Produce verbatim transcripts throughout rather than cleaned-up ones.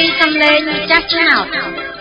សំឡេងចាស់ឆ្នោត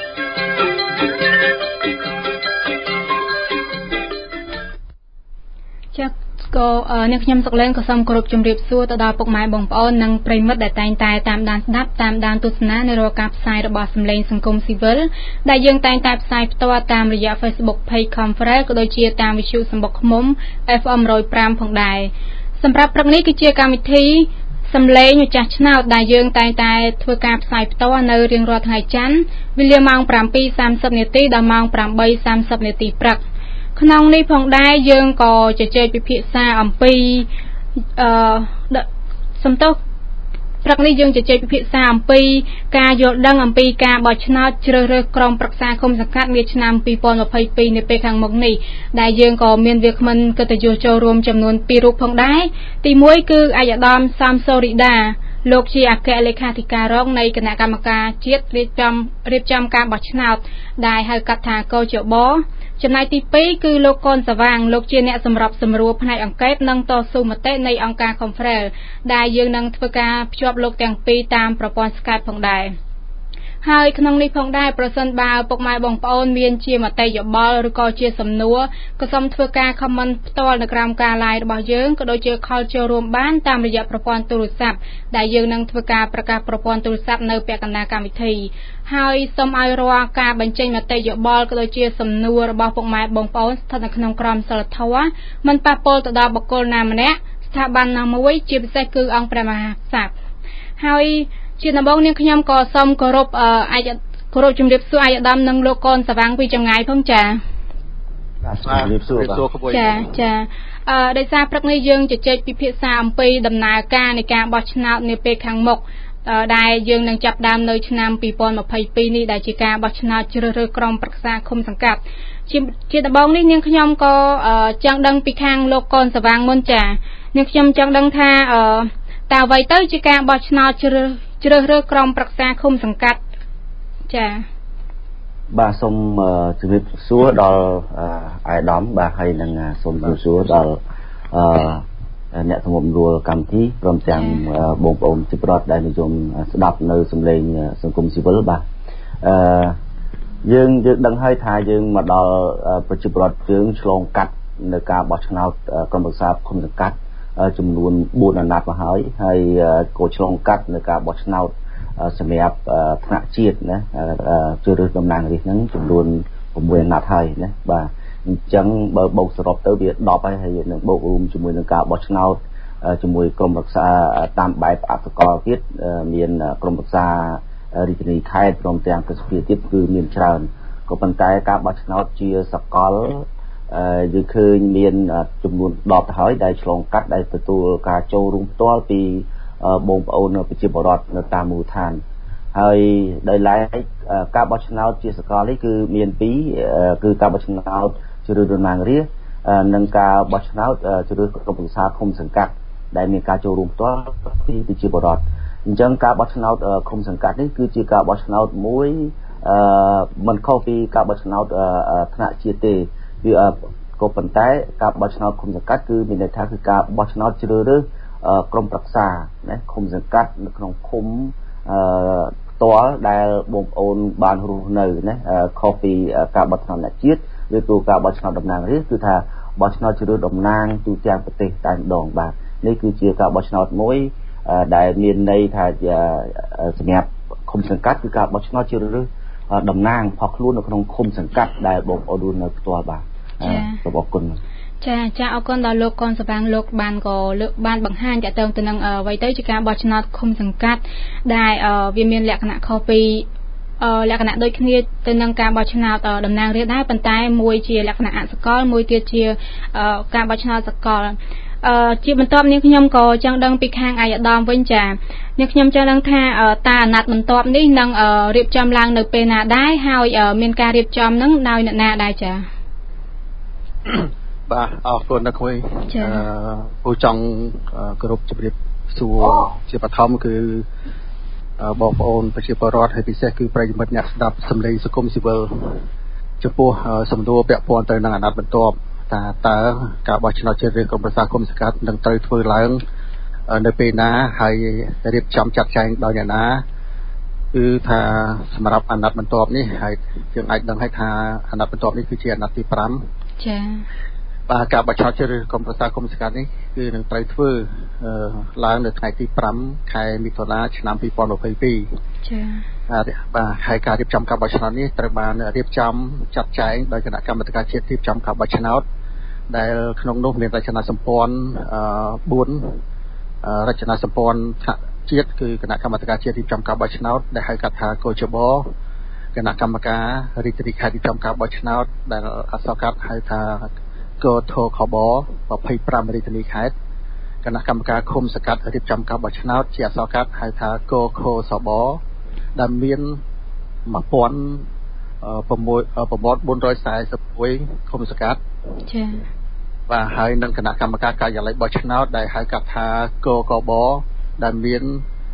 ចា៎ក៏អ្នកខ្ញុំសុកលេងក៏សូមគោរពជម្រាបសួរទៅដល់ពុកម៉ែបងប្អូននិងប្រិយមិត្តដែលតែងតែតាមដានស្ដាប់តាមដានទស្សនានៅរាល់ការផ្សាយរបស់សំឡេងសង្គមស៊ីវិលដែលយើងតែងតែផ្សាយផ្ទាល់តាមរយៈ Facebook Page Conference ក៏ដូចជាតាមវិទ្យុសម្បុកឃ្មុំ เอฟ เอ็ม หนึ่งร้อยห้า ផងដែរសម្រាប់ព្រឹកនេះគឺជាកម្មវិធីសំឡេងម្ចាស់ឆ្នោតដែលយើងតែងតែធ្វើការផ្សាយផ្ទាល់នៅរៀងរាល់ថ្ងៃច័ន្ទវេលាម៉ោង เจ็ดโมงสามสิบ នាទីដល់ម៉ោង แปดโมงสามสิบ នាទីព្រឹកក្នុងនេះផងដែរយើងក៏ជជែកពិភាក្សាអំពីអឺសំទោសព្រឹកនេះយើងជជែកពិភាក្សាអំពីការយល់ដឹងអំពីការបោះឆ្នោតជ្រើសរើសក្រុមប្រឹក្សាគុំសង្កាត់នាឆ្នាំยี่สิบยี่สิบสองនៅពេលខាងមុខនេះដែលយើងក៏មានវាគ្មិនកិត្តិយសចូលរួមចំនួនពីររូបផងដែរទីមួយគឺអាយដាមសំសូរីដាលោកជាអគ្គលេខាធិការរងនៃគណៈកម្មការជាតិរៀបចំរៀបចំការបោះឆ្នោតដែលហៅកាត់ថាកោជបចំណែកទីពីរគឺលោកកនសវាងលោកជាអ្នកសម្របសម្រួលផ្នែកអង្កេតនិងតស៊ូមតិនៃអង្គការ Conference ដែលយើងនឹងធ្វើការភ្ជាប់លោកទាំងពីរតាមប្រព័ន្ធ Skype ផងដែរហើយក្នុងនេះផងដែរប្រសិនបើពុកម៉ែបងប្អូនមានជាមតិយោបល់ឬក៏ជាសំណួរក៏សូមធ្វើការ comment ផ្ទាល់នៅក្រោមការ live របស់យើងក៏ដូចជា call ចូលរួមបានតាមរយៈប្រព័ន្ធទូរស័ព្ទដែលយើងនឹងធ្វើការប្រកាសប្រព័ន្ធទូរស័ព្ទនៅពាក់កណ្ដាលកម្មវិធីហើយសូមឲ្យរាល់ការបញ្ចេញមតិយោបល់ក៏ដូចជាសំណួររបស់ពុកម៉ែបងប្អូនស្ថិតនៅក្នុងក្រមសីលធម៌មិនប៉ះពាល់ទៅដល់បុគ្គលណាម្នាក់ស្ថាប័នណាមួយជាពិសេសគឺអង្គព្រះមហាក្សត្រហើយជាដំបូងនាងខ្ញុំក៏សូមគោរពអាយគោរពជំរាបសួរអាយដាមនិងលោកកនសវាងពីចម្ងាយផងចា៎បាទជំរាបសួរបាទចាចាអឺដោយសារព្រឹកនេះយើងជជែកពិភាក្សាអំពីដំណើរការនៃការបោះឆ្នោតនាពេលខាងមុខដែលយើងនឹងចាប់ដើមនៅឆ្នាំยี่สิบยี่สิบสองនេះដែលជាការបោះឆ្នោតជ្រើសរើសក្រុមប្រឹក្សាឃុំសង្កាត់ជាជាដំបូងនេះនាងខ្ញុំក៏ចង់ដឹងពីខាងលោកកនសវាងមុនចានាងខ្ញុំចង់ដឹងថាអឺតើអ្វីទៅជាការបោះឆ្នោតជ្រើសជ្រើសរើសក្រុមប្រឹក្សាឃុំសង្កាត់ចាបាទសូមជម្រាបសួរដល់អាយដាមបាទហើយនឹងសូមជម្រាបសួរដល់អឺអ្នកសម្របសម្រួលកម្មវិធីព្រមទាំងបងប្អូនជាប្រដ្ឋដែលនិយមស្ដាប់នៅសម្លេងសង្គមស៊ីវិលបាទអឺយើងយើងដឹងហើយថាយើងមកដល់ប្រជាប្រដ្ឋយើងឆ្លងកាត់នៅការបោះឆ្នោតក្រុមប្រឹក្សាឃុំសង្កាត់ចំនួនបួនអាណត្តិមកហើយហើយក៏ឆ្លងកាត់នៅការបោះឆ្នោតសម្រាប់ថ្នាក់ជាតិណាជ្រើសរើសតំណាងរាស្ត្រហ្នឹងចំនួនหกអាណត្តិហើយណាបាទអញ្ចឹងបើបូកសរុបទៅវាដប់ហើយហើយនឹងបូករួមជាមួយនឹងការបោះឆ្នោតជាមួយក្រុមប្រឹក្សាតាមបែបអសកលទៀតមានក្រុមប្រឹក្សារាជធានីខេត្តព្រមទាំងកសិភាពទៀតគឺមានច្រើនក៏ប៉ុន្តែការបោះឆ្នោតជាសកលយើងឃើញមានចំនួនដប់ទៅហើយដែលឆ្លងកាត់ដែលទទួលការចូលរួមផ្ទាល់ពីបងប្អូនប្រជាពលរដ្ឋនៅតាមមូលដ្ឋានហើយដោយឡែកការបោះឆ្នោតជាសកលនេះគឺមានពីរគឺការបោះឆ្នោតជ្រើសរើសតំណាងរាស្ត្រនិងការបោះឆ្នោតជ្រើសរើសក្រុមប្រឹក្សាឃុំសង្កាត់ដែលមានការចូលរួមផ្ទាល់ពីប្រជាពលរដ្ឋអញ្ចឹងការបោះឆ្នោតឃុំសង្កាត់នេះគឺជាការបោះឆ្នោតមួយមិនខុសពីការបោះឆ្នោតថ្នាក់ជាតិទេវាក៏ប៉ុន្តែការបោះឆ្នោតឃុំសង្កាត់គឺមានន័យថាគឺការបោះឆ្នោតជ្រើសរើសក្រុមប្រឹក្សាណាឃុំសង្កាត់នៅក្នុងឃុំអឺផ្ទាល់ដែលបងប្អូនបានរស់នៅណាខុសពីការបោះឆ្នោតអ្នកជាតិឬក៏ការបោះឆ្នោតតំណាងរាស្ត្របគឺថាបោះឆ្នោតជ្រើសតំណាងទូទាំងប្រទេសតែម្ដងបាទនេះគឺជាការបោះឆ្នោតមួយដែលមានន័យថាសម្រាប់ឃុំសង្កាត់គឺការបោះឆ្នោតជ្រើសរើសតំណាងផុសខ្លួននៅក្នុងឃុំសង្កាត់ដែលបងប្អូនរស់នៅផ្ទាល់បាទសូមអរគុណចាចាអរគុណដល់លោកកនសវាងលោកបានក៏លើកបានបង្ហាញតទៅទៅនឹងអ្វីទៅជាការបោះឆ្នោតឃុំសង្កាត់ដែលវាមានលក្ខណៈខុសពីលក្ខណៈដូចគ្នាទៅនឹងការបោះឆ្នោតតំណាងរាស្ត្រដែរប៉ុន្តែមួយជាលក្ខណៈអសកលមួយទៀតជាការបោះឆ្នោតសកលអឺជាបន្ទាប់នេះខ្ញុំក៏ចង់ដឹងពីខាងអាយដាមវិញចានេះខ្ញុំចង់ដឹងថាតើអាណត្តិបន្ទាប់នេះនឹងរៀបចំឡើងនៅពេលណាដែរហើយមានការរៀបចំនឹងដោយអ្នកណាដែរចាបាទអរគុណណាស់គួយអឺពូចង់គោរពជម្រាបសួរជាបឋមគឺបងប្អូនប្រជាពលរដ្ឋហើយពិសេសគឺប្រិយមិត្តអ្នកស្ដាប់សម្លេងសង្គមស៊ីវិលចំពោះសំណួរពាក់ព័ន្ធទៅនឹងអាណត្តិបន្ទាប់តើតើការបោះឆ្នោតជ្រើសរើសក្រុមប្រឹក្សាគុំសង្កាត់នឹងត្រូវធ្វើឡើងនៅពេលណាហើយរៀបចំចាត់ចែងដោយអ្នកណាគឺថាសម្រាប់អាណត្តិបន្ទាប់នេះហើយយើងអាចដឹងហើយថាអាណត្តិបន្ទាប់នេះគឺជាអាណត្តិទីfive ចា៎បាទការបោះឆ្នោតជ្រើសរើសក្រុមប្រឹក្សាគុំសង្កាត់នេះគឺនឹងត្រូវធ្វើឡើងនៅថ្ងៃទីfiveខែមិថុនាឆ្នាំtwenty twenty-two ចា៎បាទហើយការរៀបចំការបោះឆ្នោតនេះត្រូវបានរៀបចំចាត់ចែងដោយគណៈកម្មាធិការជាតិរៀបចំការបោះឆ្នោតដែលក្នុងនោះមានរចនាសម្ព័ន្ធfourរចនាសម្ព័ន្ធថ្នាក់ជាតិគឺគណៈកម្មាធិការជាតិរៀបចំការបោះឆ្នោតដែលហៅកាត់ថាកោជបគណៈកម្មការរាជធានីខេត្តរៀបចំការបោះឆ្នោតដែលអក្សរកាត់ហៅថាកោធខបtwenty-fiveរាជធានីខេត្តគណៈកម្មការឃុំសង្កាត់រៀបចំការបោះឆ្នោតជាអក្សរកាត់ហៅថាកោខសបដែលមានone thousand four hundred forty-oneឃុំសង្កាត់ចា៎បាទហើយនឹងគណៈកម្មការការិយាល័យបោះឆ្នោតដែលហៅកាត់ថាកកបដែលមាន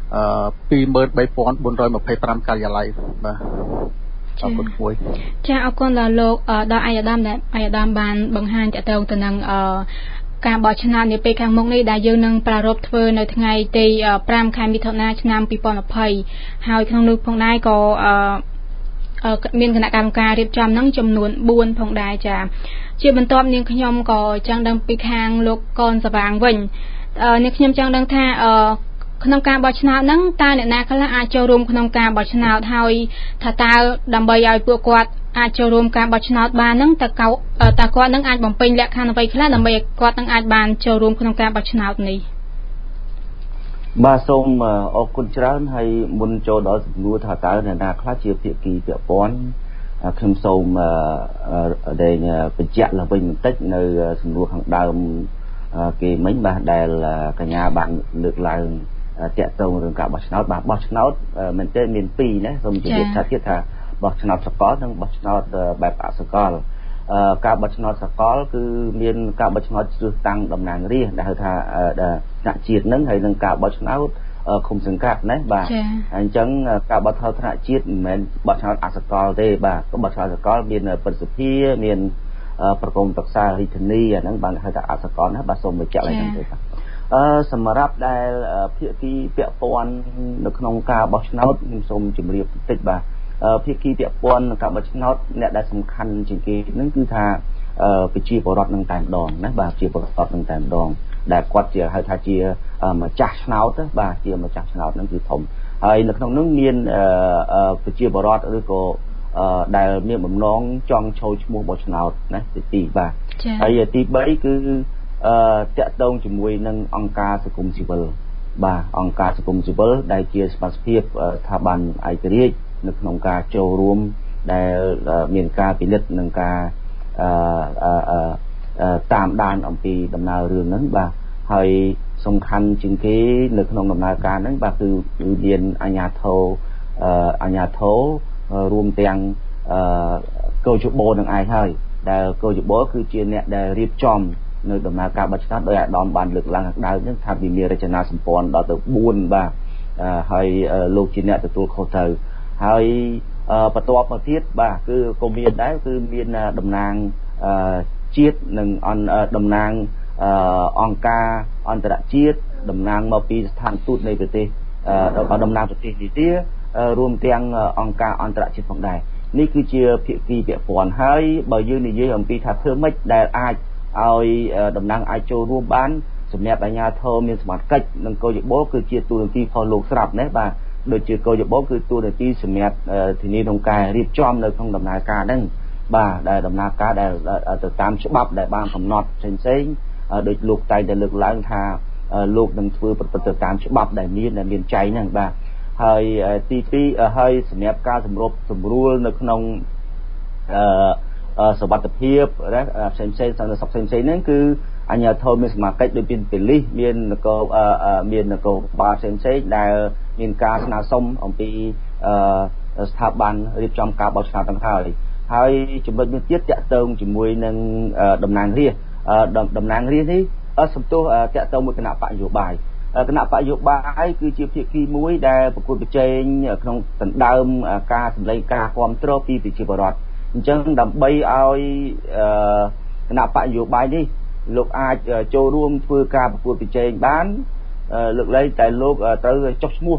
two thousand three hundred twenty-fiveការិយាល័យបាទអរគុណគួយចាអរគុណដល់លោកដល់អាយដាមដែលអាយដាមបានបង្ហាញតទៅទៅនឹងការបោះឆ្នោតនាពេលខាងមុខនេះដែលយើងនឹងប្រារព្ធធ្វើនៅថ្ងៃទីfiveខែមិថុនាឆ្នាំtwenty twentyហើយក្នុងនោះផងដែរក៏មានគណៈកម្មការរៀបចំនឹងចំនួនfourផងដែរចាជាបន្ទាប់នាងខ្ញុំក៏ចង់ដឹងពីខាងលោកកនសវាងវិញនាងខ្ញុំចង់ដឹងថាក្នុងការបោះឆ្នោតហ្នឹងតើអ្នកណាខ្លះអាចចូលរួមក្នុងការបោះឆ្នោតហើយថាតើដើម្បីឲ្យពួកគាត់អាចចូលរួមការបោះឆ្នោតបានហ្នឹងតើតើគាត់នឹងអាចបំពេញលក្ខខណ្ឌអ្វីខ្លះដើម្បីឲ្យគាត់នឹងអាចបានចូលរួមក្នុងការបោះឆ្នោតនេះបាទសូមអរគុណច្រើនហើយមុនចូលដល់សំណួរថាតើអ្នកណាខ្លះជាភាគីពាក់ព័ន្ធខ្ញុំសូមដែលបញ្ជាក់ឡើងវិញបន្តិចនៅសំណួរខាងដើមគេមិញបាទដែលកញ្ញាបានលើកឡើងតាក់ទងរឿងការបោះឆ្នោតបាទបោះឆ្នោតមែនទេមានពីរណាសូមជម្រាបថាទៀតថាបោះឆ្នោតសកលនិងបោះឆ្នោតបែបអសកលការបោះឆ្នោតសកលគឺមានការបោះឆ្នោតជ្រើសតាំងតំណាងរាស្ត្រដែលហៅថាថ្នាក់ជាតិហ្នឹងហើយនឹងការបោះឆ្នោតឃុំសង្កាត់ណាបាទអញ្ចឹងការបោះឆ្នោតថ្នាក់ជាតិមិនមែនបោះឆ្នោតអសកលទេបាទការបោះឆ្នោតសកលមានប្រសិទ្ធភាពមានប្រគំប្រឹក្សារាជធានីអាហ្នឹងបានហៅថាអសកលណាបាទសូមបញ្ជាក់ឡើងទៅបាទអឺសម្រាប់ដែលភាគីពាក់ព័ន្ធនៅក្នុងការបោះឆ្នោតខ្ញុំសូមជម្រាបបន្តិចបាទភាគីពាក់ព័ន្ធក្នុងការបោះឆ្នោតអ្នកដែលសំខាន់ជាងគេហ្នឹងគឺថាប្រជាពលរដ្ឋនឹងតែម្ដងណាបាទប្រជាពលរដ្ឋនឹងតែម្ដងដែលគាត់ជាហៅថាជាម្ចាស់ឆ្នោតបាទជាម្ចាស់ឆ្នោតហ្នឹងគឺធំហើយនៅក្នុងនោះមានប្រជាពលរដ្ឋឬក៏ដែលមានបំណងចង់ចូលឈ្មោះបោះឆ្នោតណាទី2បាទហើយទី3គឺអឺតាក់ទងជាមួយនឹងអង្គការសង្គមស៊ីវិលបាទអង្គការសង្គមស៊ីវិលដែលជាសមាជិកស្ថាប័នឯករាជ្យនៅក្នុងការចូលរួមដែលមានការពិនិត្យនិងការអឺតាមដានអំពីដំណើររឿងហ្នឹងបាទហើយសំខាន់ជាងគេនៅក្នុងដំណើរការហ្នឹងបាទគឺមានអាជ្ញាធរអាជ្ញាធររួមទាំងកោជបនឹងឯងហើយដែលកោជបគឺជាអ្នកដែលរៀបចំនៅដំណើរការបោះឆ្នោតដោយអាដាមបានលើកឡើងខាងដើមហ្នឹងថាវាមានរចនាសម្ព័ន្ធដល់ទៅfourបាទហើយលោកជាអ្នកទទួលខុសត្រូវហើយបន្ទាប់មកទៀតបាទគឺក៏មានដែរគឺមានតំណាងជាតិនិងតំណាងអង្គការអន្តរជាតិតំណាងមកពីស្ថានទូតនៃប្រទេសតំណាងប្រទេសនេះទៀតរួមទាំងអង្គការអន្តរជាតិផងដែរនេះគឺជាភាគីពាក់ព័ន្ធហើយបើយើងនិយាយអំពីថាធ្វើម៉េចដែលអាចឲ្យតំណាងអាចចូលរួមបានសម្រាប់អាជ្ញាធរមានសមត្ថកិច្ចនិងកោជបគឺជាទូរនទីផងលោកស្រាប់ណាបាទដូចជាកោជបគឺទូរនទីសម្រាប់ធានាក្នុងការរៀបចំនៅក្នុងដំណើរការហ្នឹងបាទដែលដំណើរការដែលទៅតាមច្បាប់ដែលបានកំណត់ផ្សេងផ្សេងដោយលោកតែងតែលើកឡើងថាលោកនឹងធ្វើប្រតិបត្តិតាមច្បាប់ដែលមានដែលមានចែងហ្នឹងបាទហើយទី2ហើយសម្រាប់ការសម្របសម្រួលនៅក្នុងអឺសវត្ថិភាពណាផ្សេងផ្សេងសន្តិសុខផ្សេងផ្សេងហ្នឹងគឺអាជ្ញាធរមានសមាជិកដូចមានប៉ូលីសមាននគរមាននគរបាលផ្សេងផ្សេងដែលមានការស្នើសុំអំពីស្ថាប័នរៀបចំការបោះឆ្នោតទាំងហើយហើយចំណុចមួយទៀតតាក់ទងជាមួយនឹងតំណាងរាស្ត្រតំណាងរាស្ត្រនេះសំទោសតាក់ទងមួយគណៈបកនយោបាយគណៈបកនយោបាយគឺជាភាគីមួយដែលប្រកួតប្រជែងក្នុងដណ្ដើមការសម្លេងការគ្រប់គ្រងពីប្រជាពលរដ្ឋអញ្ចឹងដើម្បីឲ្យគណៈបកនយោបាយនេះលោកអាចចូលរួមធ្វើការប្រកួតប្រជែងបានលើកលែងតែលោកត្រូវចុះឈ្មោះបាទ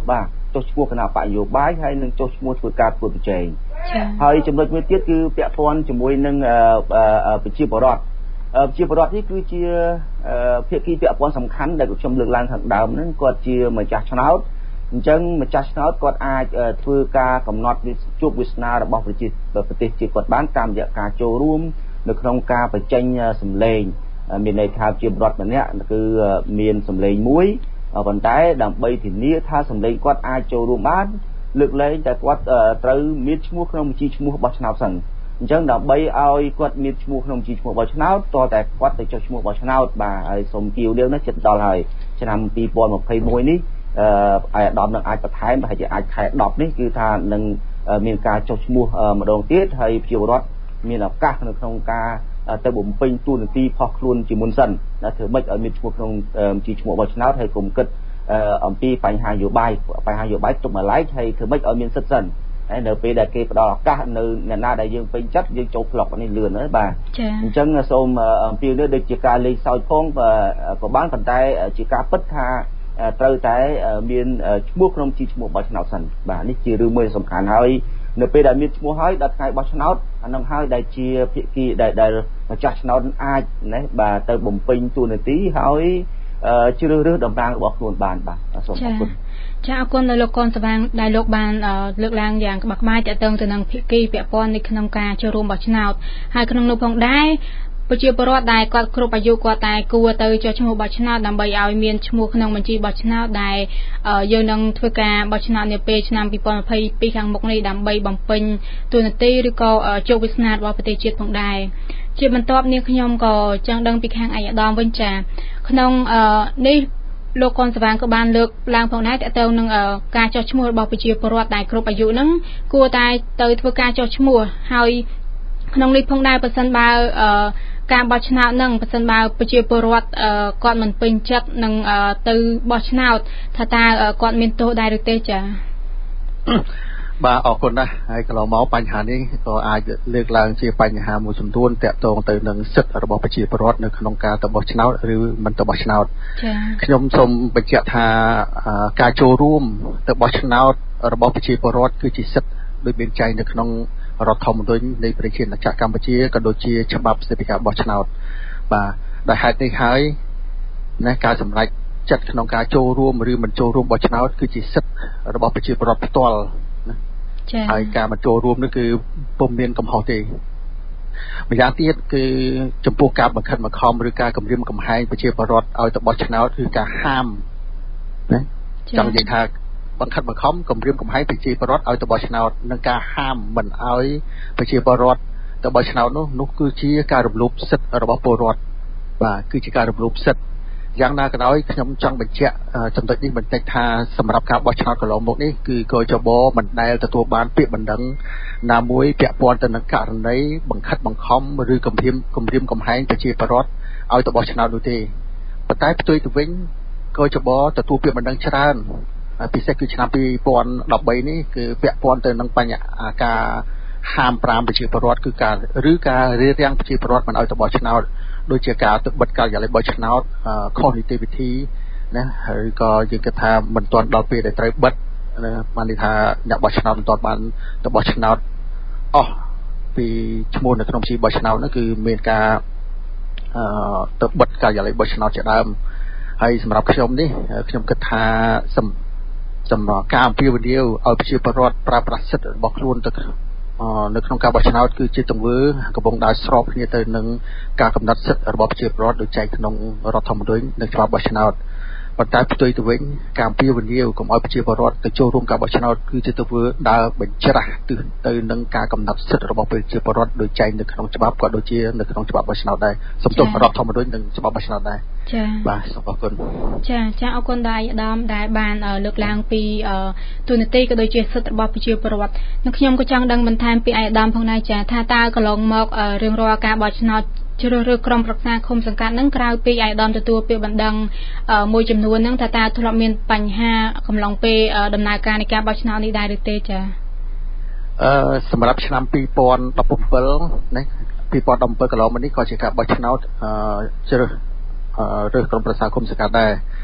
ចុះឈ្មោះគណៈបកនយោបាយហើយនឹងចុះឈ្មោះធ្វើការធ្វើប្រជែងហើយចំណុចមួយទៀតគឺពាក់ព័ន្ធជាមួយនឹងប្រជាពលរដ្ឋប្រជាពលរដ្ឋនេះគឺជាភាគីពាក់ព័ន្ធសំខាន់ដែលខ្ញុំលើកឡើងខាងដើមហ្នឹងគាត់ជាម្ចាស់ឆ្នោតអញ្ចឹងម្ចាស់ឆ្នោតគាត់អាចធ្វើការកំណត់ជួបវាសនារបស់ប្រជាប្រទេសជាតិគាត់បានតាមរយៈការចូលរួមនៅក្នុងការបញ្ចេញសម្លេងមានន័យថាជាពលរដ្ឋម្នាក់គឺមានសម្លេងមួយប៉ុន្តែដើម្បីធានាថាសម្លេងគាត់អាចចូលរួមបានលើកលែងតែគាត់ត្រូវមានឈ្មោះក្នុងបញ្ជីឈ្មោះរបស់ឆ្នោតសិនអញ្ចឹងដើម្បីឲ្យគាត់មានឈ្មោះក្នុងបញ្ជីឈ្មោះរបស់ឆ្នោតតើតែគាត់ទៅចុះឈ្មោះរបស់ឆ្នោតបាទហើយសូមទាវនាងនេះចិត្តដល់ហើយឆ្នាំពីរពាន់ម្ភៃមួយនេះអឺអាយដាមនឹងអាចបន្ថែមប្រហែលជាអាចខែដប់នេះគឺថានឹងមានការចុះឈ្មោះម្ដងទៀតហើយប្រជាពលរដ្ឋមានឱកាសនៅក្នុងការទៅបំពេញតួនាទីផុសខ្លួនជាមុនសិនណាធ្វើម៉េចឲ្យមានឈ្មោះក្នុងជាឈ្មោះរបស់ឆ្នោតហើយកុំគិតអំពីបញ្ហានយោបាយបញ្ហានយោបាយទុកមួយឡែកហើយធ្វើម៉េចឲ្យមានសិទ្ធិសិនហើយនៅពេលដែលគេផ្ដល់ឱកាសនៅអ្នកណាដែលយើងពេញចិត្តយើងចូលប្លុកនេះលឿនហើយបាទអញ្ចឹងសូមអំពីនេះដូចជាការលេងសើចផងក៏បានប៉ុន្តែជាការពិតថាត្រូវតែមានឈ្មោះក្នុងជាឈ្មោះរបស់ឆ្នោតសិនបាទនេះជារឿងមួយសំខាន់ហើយនៅពេលដែលមានឈ្មោះហើយដល់ថ្ងៃបោះឆ្នោតអានឹងហើយដែលជាភាគីដែលដែលម្ចាស់ឆ្នោតអាចណាបាទទៅបំពេញតួនាទីហើយជ្រើសរើសតំណាងរបស់ខ្លួនបានបាទសូមអរគុណចាអរគុណដល់លោកកនស្វាងដែលលោកបានលើកឡើងយ៉ាងក្បាក់ក្បាយទាក់ទងទៅនឹងភាគីពាក់ព័ន្ធនៅក្នុងការចូលរួមបោះឆ្នោតហើយក្នុងនោះផងដែរប្រជាពលរដ្ឋដែលគាត់គ្រប់អាយុគាត់តែគួរទៅចុះឈ្មោះបោះឆ្នោតដើម្បីឲ្យមានឈ្មោះក្នុងបញ្ជីបោះឆ្នោតដែលយើងនឹងធ្វើការបោះឆ្នោតនាពេលឆ្នាំពីរពាន់ម្ភៃពីរខាងមុខនេះដើម្បីបំពេញតួនាទីឬក៏ជោគវាសនារបស់ប្រទេសជាតិផងដែរជាបន្ទាប់នាងខ្ញុំក៏ចង់ដឹងពីខាងអាយដាមវិញចាក្នុងនេះលោកកនស្វាងក៏បានលើកឡើងផងដែរទាក់ទងនឹងការចុះឈ្មោះរបស់ប្រជាពលរដ្ឋដែលគ្រប់អាយុហ្នឹងគួរតែទៅធ្វើការចុះឈ្មោះហើយក្នុងនេះផងដែរបើសិនបើការបោះឆ្នោតនឹងបើសិនបើប្រជាពលរដ្ឋគាត់មិនពេញចិត្តនឹងទៅបោះឆ្នោតថាតើគាត់មានទោសដែរឬទេចា៎បាទអរគុណណាស់ហើយកន្លងមកបញ្ហានេះក៏អាចលើកឡើងជាបញ្ហាមួយចំនួនតាក់ទងទៅនឹងសិទ្ធិរបស់ប្រជាពលរដ្ឋនៅក្នុងការទៅបោះឆ្នោតឬមិនទៅបោះឆ្នោតចា៎ខ្ញុំសូមបញ្ជាក់ថាការចូលរួមទៅបោះឆ្នោតរបស់ប្រជាពលរដ្ឋគឺជាសិទ្ធិដោយមានចែងនៅក្នុងរដ្ឋធម្មនុញ្ញនៃប្រជាណាចក្រកម្ពុជាក៏ដូចជាច្បាប់ស្តីពីការបោះឆ្នោតបាទដោយហេតុនេះហើយណាការសម្រេចចិត្តក្នុងការចូលរួមឬមិនចូលរួមបោះឆ្នោតគឺជាសិទ្ធិរបស់ប្រជាពលរដ្ឋផ្ទាល់ណាចា៎ហើយការមិនចូលរួមនោះគឺពុំមានកំហុសទេម្យ៉ាងទៀតគឺចំពោះការបង្ខិតបង្ខំឬការគំរាមកំហែងប្រជាពលរដ្ឋឲ្យទៅបោះឆ្នោតគឺការហាមណាចង់និយាយថាបង្ខិតបង្ខំគំរាមកំហែងប្រជាពលរដ្ឋឲ្យទៅបោះឆ្នោតនិងការហាមមិនឲ្យប្រជាពលរដ្ឋទៅបោះឆ្នោតនោះនោះគឺជាការរំលោភសិទ្ធិរបស់ពលរដ្ឋបាទគឺជាការរំលោភសិទ្ធិយ៉ាងណាក៏ដោយខ្ញុំចង់បញ្ជាក់ចំណុចនេះបន្តិចថាសម្រាប់ការបោះឆ្នោតកន្លងមកនេះគឺកោចបមិនដែលទទួលបានពាក្យបណ្ដឹងណាមួយពាក់ព័ន្ធទៅនឹងករណីបង្ខិតបង្ខំឬគំរាមគំរាមកំហែងប្រជាពលរដ្ឋឲ្យទៅបោះឆ្នោតនោះទេប៉ុន្តែផ្ទុយទៅវិញកោចបទទួលពាក្យបណ្ដឹងច្រើនពិសេសគឺឆ្នាំពីរពាន់ដប់បីនេះគឺពាក់ព័ន្ធទៅនឹងបញ្ហាការហាមប្រាមប្រជាពលរដ្ឋគឺការឬការរារាំងប្រជាពលរដ្ឋមិនឲ្យទៅបោះឆ្នោតដូចជាការទៅបិទការិយាល័យបោះឆ្នោតខុសនីតិវិធីណាហើយក៏យើងគិតថាមិនទាន់ដល់ពេលដែលត្រូវបិទបានន័យថាអ្នកបោះឆ្នោតមិនទាន់បានទៅបោះឆ្នោតអស់ពីឈ្មោះនៅក្នុងបញ្ជីបោះឆ្នោតនោះគឺមានការទៅបិទការិយាល័យបោះឆ្នោតជាដើមហើយសម្រាប់ខ្ញុំនេះខ្ញុំគិតថាសម្រាប់ការអំពាវនាវឲ្យប្រជាពលរដ្ឋប្រើប្រាស់សិទ្ធិរបស់ខ្លួនទៅនៅក្នុងការបោះឆ្នោតគឺជាទង្វើកំពុងដើរស្របគ្នាទៅនឹងការកំណត់សិទ្ធិរបស់ប្រជាពលរដ្ឋដោយចែងក្នុងរដ្ឋធម្មនុញ្ញនិងច្បាប់បោះឆ្នោតប៉ុន្តែផ្ទុយទៅវិញការអំពាវនាវកុំឲ្យប្រជាពលរដ្ឋទៅចូលរួមការបោះឆ្នោតគឺជាទង្វើដើរបញ្ច្រាស់ទិសទៅនឹងការកំណត់សិទ្ធិរបស់ប្រជាពលរដ្ឋដោយចែងនៅក្នុងច្បាប់ក៏ដូចជានៅក្នុងច្បាប់បោះឆ្នោតដែរសំទោសរដ្ឋធម្មនុញ្ញនិងច្បាប់បោះឆ្នោតដែរចា៎បាទសូមអរគុណចា៎ចា៎អរគុណដល់អាដាមដែលបានលើកឡើងពីទូនាទីក៏ដូចជាសិទ្ធិរបស់ប្រជាពលរដ្ឋនិងខ្ញុំក៏ចង់ដឹងបន្ថែមពីអាដាមផងដែរចា៎ថាតើកន្លងមករឿងរាល់ការបោះឆ្នោតជ្រើសរើសក្រុមប្រឹក្សាឃុំសង្កាត់នឹងក្រៅពីអាដាមទទួលពាក្យបណ្ដឹងមួយចំនួនហ្នឹងថាតើធ្លាប់មានបញ្ហាកំឡុងពេលដំណើរការនៃការបោះឆ្នោតនេះដែរឬទេចា៎អឺសម្រាប់ឆ្នាំពីរពាន់ដប់ប្រាំណា ពីរពាន់ដប់ប្រាំកន្លងមកនេះក៏ជាការបោះឆ្នោតអឺជ្រើសរើសក្រុមប្រឹក្សាគុំសង្កាត់ដែរ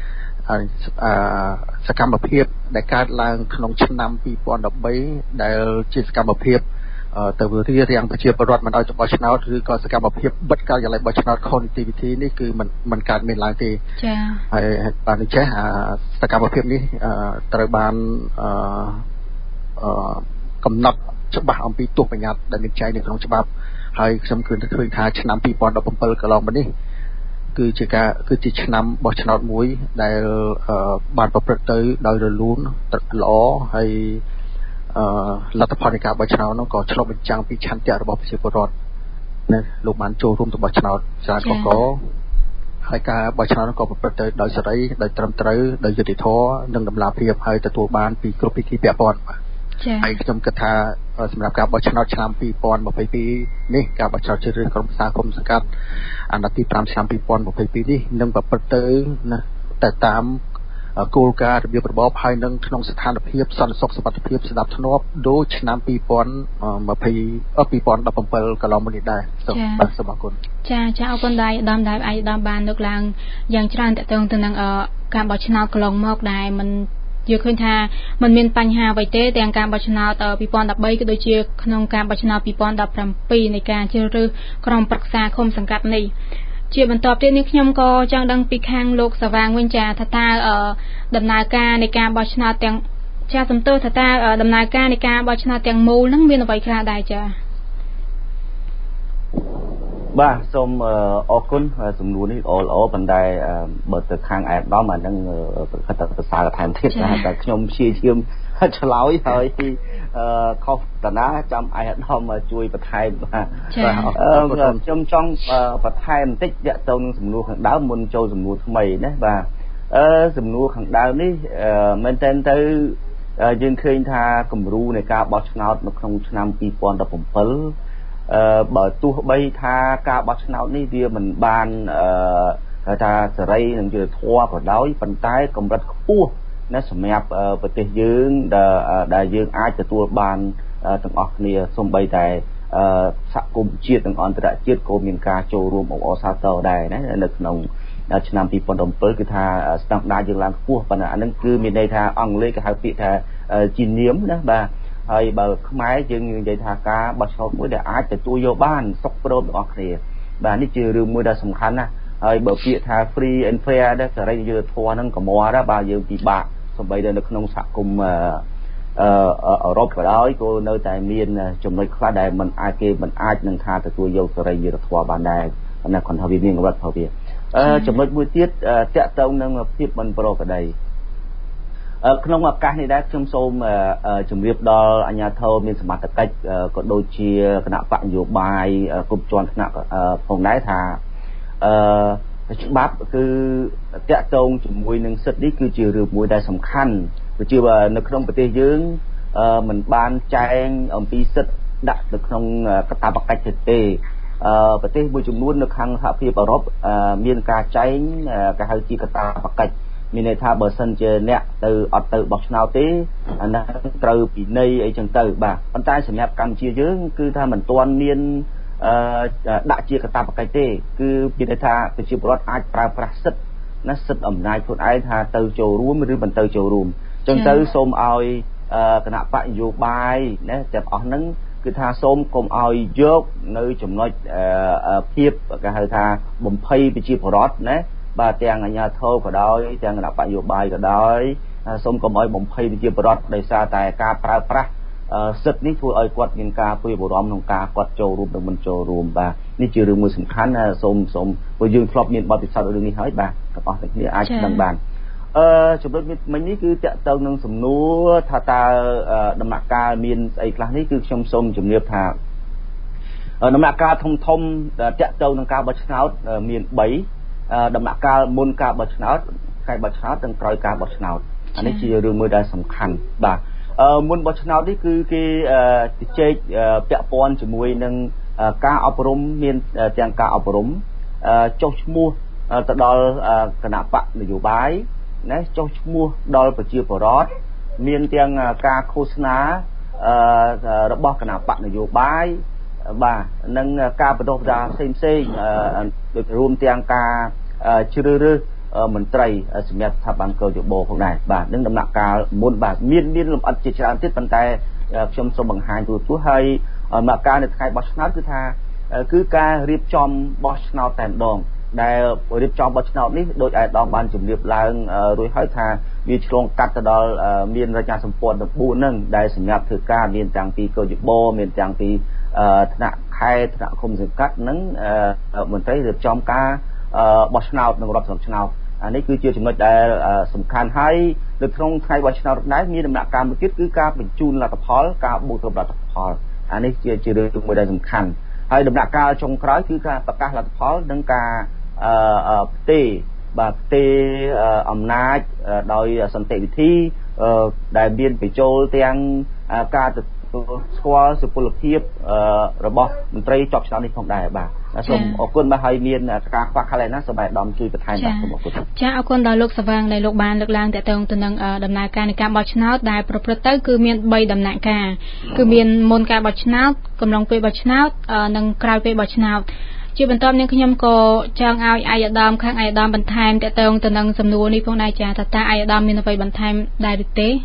សកម្មភាពដែលកើតឡើងក្នុងឆ្នាំពីរពាន់ដប់បីដែលជាសកម្មភាពទៅរៀបរៀងប្រជាពលរដ្ឋមិនឲ្យទៅបោះឆ្នោតឬក៏សកម្មភាពបិទការិយាល័យបោះឆ្នោត connectivity នេះគឺมันมันកើតមានឡើងទេចា៎ហើយបាននេះចេះសកម្មភាពនេះត្រូវបានកំណត់ច្បាស់អំពីទោសបញ្ញត្តិដែលមានចែងនៅក្នុងច្បាប់ហើយខ្ញុំឃើញឃើញថាឆ្នាំពីរពាន់ដប់bảyកន្លងមកនេះគឺជាការគឺជាឆ្នាំបោះឆ្នោតមួយដែលបានប្រព្រឹត្តទៅដោយរលូនល្អហើយលទ្ធផលនៃការបោះឆ្នោតនោះក៏ឆ្លុះបញ្ចាំងពីឆន្ទៈរបស់ប្រជាពលរដ្ឋណាលោកបានចូលរួមទៅបោះឆ្នោតច្រើនកកហើយការបោះឆ្នោតនោះក៏ប្រព្រឹត្តទៅដោយសេរីដោយត្រឹមត្រូវដោយយុត្តិធម៌និងតម្លាភាពហើយទទួលបានពីគ្រប់ភាគីពាក់ព័ន្ធហើយខ្ញុំគិតថាសម្រាប់ការបោះឆ្នោតឆ្នាំពីរពាន់ម្ភៃពីរនេះការបោះឆ្នោតជ្រើសរើសក្រុមប្រឹក្សាគុំសង្កាត់អាណត្តិទីប្រាំឆ្នាំពីរពាន់ម្ភៃពីរនេះនឹងប្រព្រឹត្តទៅណាតែតាមគោលការណ៍របៀបរបបហើយនឹងក្នុងស្ថានភាពសន្តិសុខសុវត្ថិភាពស្ដាប់ធ្នាប់ដូចឆ្នាំពីរពាន់ម្ភៃពីរពាន់ដប់bảyកន្លងមកនេះដែរសូមបាទសូមអរគុណចាចាអរគុណដែរឧត្តមដែលអាយឧត្តមបានលើកឡើងយ៉ាងច្រើនទាក់ទងទៅនឹងការបោះឆ្នោតកន្លងមកដែរមិនយើងឃើញថាมันមានបញ្ហាអ្វីទេទាំងការបោះឆ្នោតពីរពាន់ដប់បីក៏ដូចជាក្នុងការបោះឆ្នោតពីរពាន់ដប់bảyនៃការជ្រើសរើសក្រុមប្រឹក្សាឃុំសង្កាត់នេះជាបន្តទៀតនេះខ្ញុំក៏ចង់ដឹងពីខាងលោកសាវាងវិញចាថាតើដំណើរការនៃការបោះឆ្នោតទាំងចាសំទោសថាតើដំណើរការនៃការបោះឆ្នោតទាំងមូលហ្នឹងមានអ្វីខ្លះដែរចាបាទសូមអរគុណសំណួរនេះល្អល្អប៉ុន្តែបើទៅខាងអាយដាមអានឹងប្រកាសតែប្រសើរថែមទៀតណាតែខ្ញុំព្យាយាមឆ្លើយហើយខុសតាណាចាំអាយដាមជួយបន្ថែមបាទខ្ញុំចង់បន្ថែមបន្តិចទាក់ទងនឹងសំណួរខាងដើមមុនចូលសំណួរថ្មីណាបាទអឺសំណួរខាងដើមនេះមែនតើទៅយើងឃើញថាគំរូនៃការបោះឆ្នោតនៅក្នុងឆ្នាំពីរពាន់ដប់bảyអឺបើទោះបីថាការបោះឆ្នោតនេះវាមិនបានអឺថាសេរីនិងយុត្តិធម៌ក៏ដោយប៉ុន្តែកម្រិតខ្ពស់ណាសម្រាប់ប្រទេសយើងដែលដែលយើងអាចទទួលបានទាំងអស់គ្នាសូម្បីតែសហគមន៍ជាតិនិងអន្តរជាតិក៏មានការចូលរួមអបអរសាទរដែរណានៅក្នុងឆ្នាំពីរពាន់ដប់bảyគឺថាស្តង់ដារយើងឡើងខ្ពស់ប៉ុន្តែអានឹងគឺមានន័យថាអង់គ្លេសគេហៅពាក្យថាជីនៀមណាបាទហើយបើខ្មែរយើងនិយាយថាការបោះឆ្នោតមួយដែលអាចទទួលយកបានសុខព្រមទាំងអស់គ្នាបាទនេះជារឿងមួយដែលសំខាន់ណាស់ហើយបើពាក្យថា free and fair ដែរសេរីយុត្តិធម៌ហ្នឹងក៏មកដែរបាទយើងពិបាកសូម្បីតែនៅក្នុងសហគមន៍អឺអឺរ៉ុបក៏ដោយក៏នៅតែមានចំណុចខ្លះដែលมันអាចគេมันអាចនឹងថាទទួលយកសេរីយុត្តិធម៌បានដែរណាគាត់ថាវាមានកម្រិតផងវាអឺចំណុចមួយទៀតតាក់ទងនឹងភាពមិនប្រក្រតីក្នុងឱកាសនេះដែរខ្ញុំសូមជម្រាបដល់អាជ្ញាធរមានសមត្ថកិច្ចក៏ដូចជាគណៈបកនយោបាយគ្រប់ជាន់ថ្នាក់ផងដែរថាអឺច្បាប់គឺតាក់ទងជាមួយនឹងសិទ្ធិនេះគឺជារឿងមួយដែលសំខាន់ព្រោះជានៅក្នុងប្រទេសយើងមិនបានចែងអំពីសិទ្ធិដាក់នៅក្នុងកាតព្វកិច្ចទេអឺប្រទេសមួយចំនួននៅខាងសហភាពអឺរ៉ុបមានការចែងគេហៅជាកាតព្វកិច្ចមានន័យថាបើសិនជាអ្នកទៅអត់ទៅបោះឆ្នោតទេអានោះត្រូវពិន័យអីចឹងទៅបាទប៉ុន្តែសម្រាប់កម្ពុជាយើងគឺថាមិនទាន់មានអឺដាក់ជាកាតព្វកិច្ចទេគឺមានន័យថាប្រជាពលរដ្ឋអាចប្រើប្រាស់សិទ្ធិណាសិទ្ធិអំណាចខ្លួនឯងថាទៅចូលរួមឬមិនទៅចូលរួមចឹងទៅសូមឲ្យគណៈបកនយោបាយណាទាំងអស់ហ្នឹងគឺថាសូមកុំឲ្យយកនៅចំណុចភាពគេហៅថាបំភ័យប្រជាពលរដ្ឋណាបាទទាំងអាជ្ញាធរក៏ដោយទាំងគណៈបកនយោបាយក៏ដោយសូមកុំឲ្យបំភ័យប្រជាពលរដ្ឋដោយសារតែការប្រើប្រាស់សិទ្ធិនេះធ្វើឲ្យគាត់មានការព្រួយបារម្ភក្នុងការគាត់ចូលរួមនិងមិនចូលរួមបាទនេះជារឿងមួយសំខាន់សូមសូមព្រោះយើងធ្លាប់មានបទពិសោធន៍រឿងនេះហើយបាទទាំងអស់ទាំងគ្នាអាចដឹងបានអឺចំណុចមិញនេះគឺតាក់ទងនឹងសំណួរថាតើដំណាក់កាលមានស្អីខ្លះនេះគឺខ្ញុំសូមជម្រាបថាដំណាក់កាលធំធំតាក់ទងនឹងការបោះឆ្នោតមានបីដំណាក់កាលមុនការបោះឆ្នោតការបោះឆ្នោតនិងក្រោយការបោះឆ្នោតអានេះជារឿងមួយដែលសំខាន់បាទអឺមុនបោះឆ្នោតនេះគឺគេជជែកពាក់ព័ន្ធជាមួយនឹងការអប់រំមានទាំងការអប់រំចុះឈ្មោះទៅដល់គណៈបកនយោបាយណាចុះឈ្មោះដល់ប្រជាពលរដ្ឋមានទាំងការឃោសនារបស់គណៈបកនយោបាយបាទនិងការបណ្ដុះបណ្ដាលផ្សេងផ្សេងដូចរួមទាំងការជ្រើសរើសមន្ត្រីសម្រាប់ស្ថាប័នកោជបផងដែរបាទនឹងដំណាក់កាលមុនបាទមានមានលំអិតជាច្រើនទៀតប៉ុន្តែខ្ញុំសូមបង្ហាញទូទៅហើយដំណាក់កាលនៅថ្ងៃបោះឆ្នោតគឺថាគឺការរៀបចំបោះឆ្នោតតែម្ដងដែលរៀបចំបោះឆ្នោតនេះដោយអាយដាមបានជម្រាបឡើងរួចហើយថាវាឆ្លងកាត់ទៅដល់មានរចនាសម្ព័ន្ធដំបូងហ្នឹងដែលសម្រាប់ធ្វើការមានទាំងពីកោជបមានទាំងពីថ្នាក់ខេត្តថ្នាក់ឃុំសង្កាត់និងមន្ត្រីរៀបចំការបោះឆ្នោតនិងរដ្ឋសម្ឆ្នោតអានេះគឺជាចំណុចដែលសំខាន់ហើយនៅក្នុងថ្ងៃបោះឆ្នោតដែរមានដំណាក់កាលមួយទៀតគឺការបញ្ជូនលទ្ធផលការបូកសរុបលទ្ធផលអានេះជាជារឿងមួយដែលសំខាន់ហើយដំណាក់កាលចុងក្រោយគឺការប្រកាសលទ្ធផលនិងការផ្ទេរបាទផ្ទេរអំណាចដោយសន្តិវិធីដែលមានបញ្ចូលទាំងការស្គាល់សុពលភាពរបស់មន្ត្រីជាប់ឆ្នោតនេះផងដែរបាទសូមអរគុណបាទហើយមានការខ្វះខាតឯណាសូមអាយដាមជួយបន្ថែមបាទសូមអរគុណចាអរគុណដល់លោកសវាងដែលលោកបានលើកឡើងទាក់ទងទៅនឹងដំណើរការនៃការបោះឆ្នោតដែលប្រព្រឹត្តទៅគឺមានបីដំណាក់កាលគឺមានមុនការបោះឆ្នោតកំឡុងពេលបោះឆ្នោតនិងក្រោយពេលបោះឆ្នោតជាបន្តនាងខ្ញុំក៏ចង់ឲ្យអាយដាមខាងអាយដាមបន្ថែមទាក់ទងទៅនឹងសំណួរនេះផងដែរចាតើតើអាយដាមមានអ្វីបន្ថែមដែរឬទេ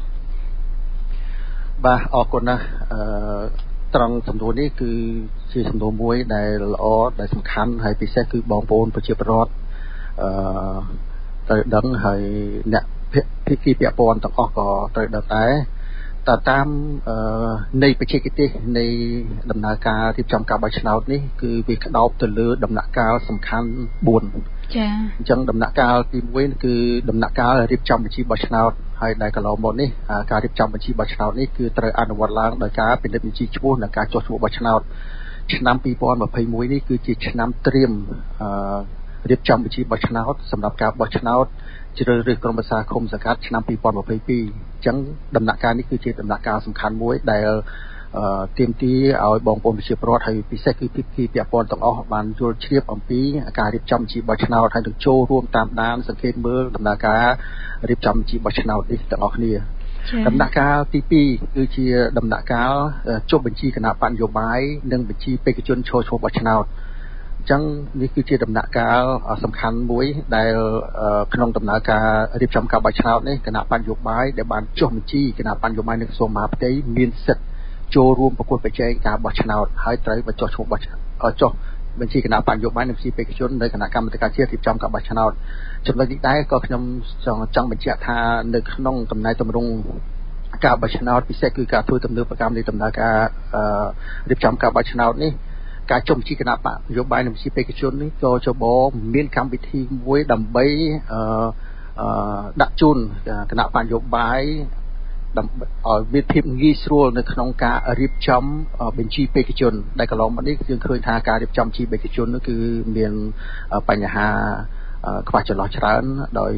បាទអរគុណណាស់អឺត្រង់សំណួរនេះគឺជាសំណួរមួយដែលល្អដែលសំខាន់ហើយពិសេសគឺបងប្អូនប្រជាពលរដ្ឋអឺត្រូវដឹងហើយអ្នកភាគីពាក់ព័ន្ធទាំងអស់ក៏ត្រូវដឹងដែរតើតាមនៃបច្ចេកទេសនៃដំណើរការរៀបចំការបោះឆ្នោតនេះគឺវាក្តោបទៅលើដំណាក់កាលសំខាន់បួនចា៎អញ្ចឹងដំណាក់កាលទីមួយគឺដំណាក់កាលរៀបចំបញ្ជីបោះឆ្នោតហើយដែលកន្លងមកនេះការរៀបចំបញ្ជីបោះឆ្នោតនេះគឺត្រូវអនុវត្តឡើងដោយការពិនិត្យបញ្ជីឈ្មោះនិងការចុះឈ្មោះបោះឆ្នោតឆ្នាំពីរពាន់ម្ភៃមួយនេះគឺជាឆ្នាំត្រៀមអឺរៀបចំបញ្ជីបោះឆ្នោតសម្រាប់ការបោះឆ្នោតជ្រើសរើសក្រុមប្រឹក្សាឃុំសង្កាត់ឆ្នាំពីរពាន់ម្ភៃពីរអញ្ចឹងដំណាក់កាលនេះគឺជាដំណាក់កាលសំខាន់មួយដែលទាមទារឲ្យបងប្អូនប្រជាពលរដ្ឋហើយពិសេសគឺភាគីពាក់ព័ន្ធទាំងអស់បានយល់ជ្រាបអំពីការរៀបចំបញ្ជីបោះឆ្នោតហើយនឹងចូលរួមតាមដានសង្កេតមើលដំណើរការរៀបចំបញ្ជីបោះឆ្នោតនេះទាំងអស់គ្នាដំណាក់កាលទីពីរគឺជាដំណាក់កាលចុះបញ្ជីគណៈបញ្ញយោបាយនិងបញ្ជីបេក្ខជនចូលឈ្មោះបោះឆ្នោតអញ្ចឹងនេះគឺជាដំណាក់កាលសំខាន់មួយដែលក្នុងដំណើរការរៀបចំការបោះឆ្នោតនេះគណៈបញ្ញយោបាយដែលបានចុះបញ្ជីគណៈបញ្ញយោបាយនៅក្រសួងមហាផ្ទៃមានសិទ្ធិចូលរួមប្រកួតប្រជែងការបោះឆ្នោតហើយត្រូវបញ្ចុះឈ្មោះបោះចុះបញ្ជីគណៈបញ្ញយោបាយនិងបញ្ជីបេក្ខជននៅគណៈកម្មាធិការជាតិរៀបចំការបោះឆ្នោតចំណុចនេះដែរក៏ខ្ញុំចង់ចង់បញ្ជាក់ថានៅក្នុងដំណើរទម្រង់ការបោះឆ្នោតពិសេសគឺការធ្វើទំនើបកម្មនៃដំណើរការរៀបចំការបោះឆ្នោតនេះការចុះបញ្ជីគណៈបញ្ញយោបាយនិងបញ្ជីបេក្ខជននេះក៏ចបមានកម្មវិធីមួយដើម្បីអឺដាក់ជូនគណៈបញ្ញយោបាយដើម្បីឲ្យមានភាពងាយស្រួលនៅក្នុងការរៀបចំបញ្ជីបេក្ខជនដែលកន្លងមកនេះយើងឃើញថាការរៀបចំបញ្ជីបេក្ខជននោះគឺមានបញ្ហាខ្វះចន្លោះច្រើនដោយ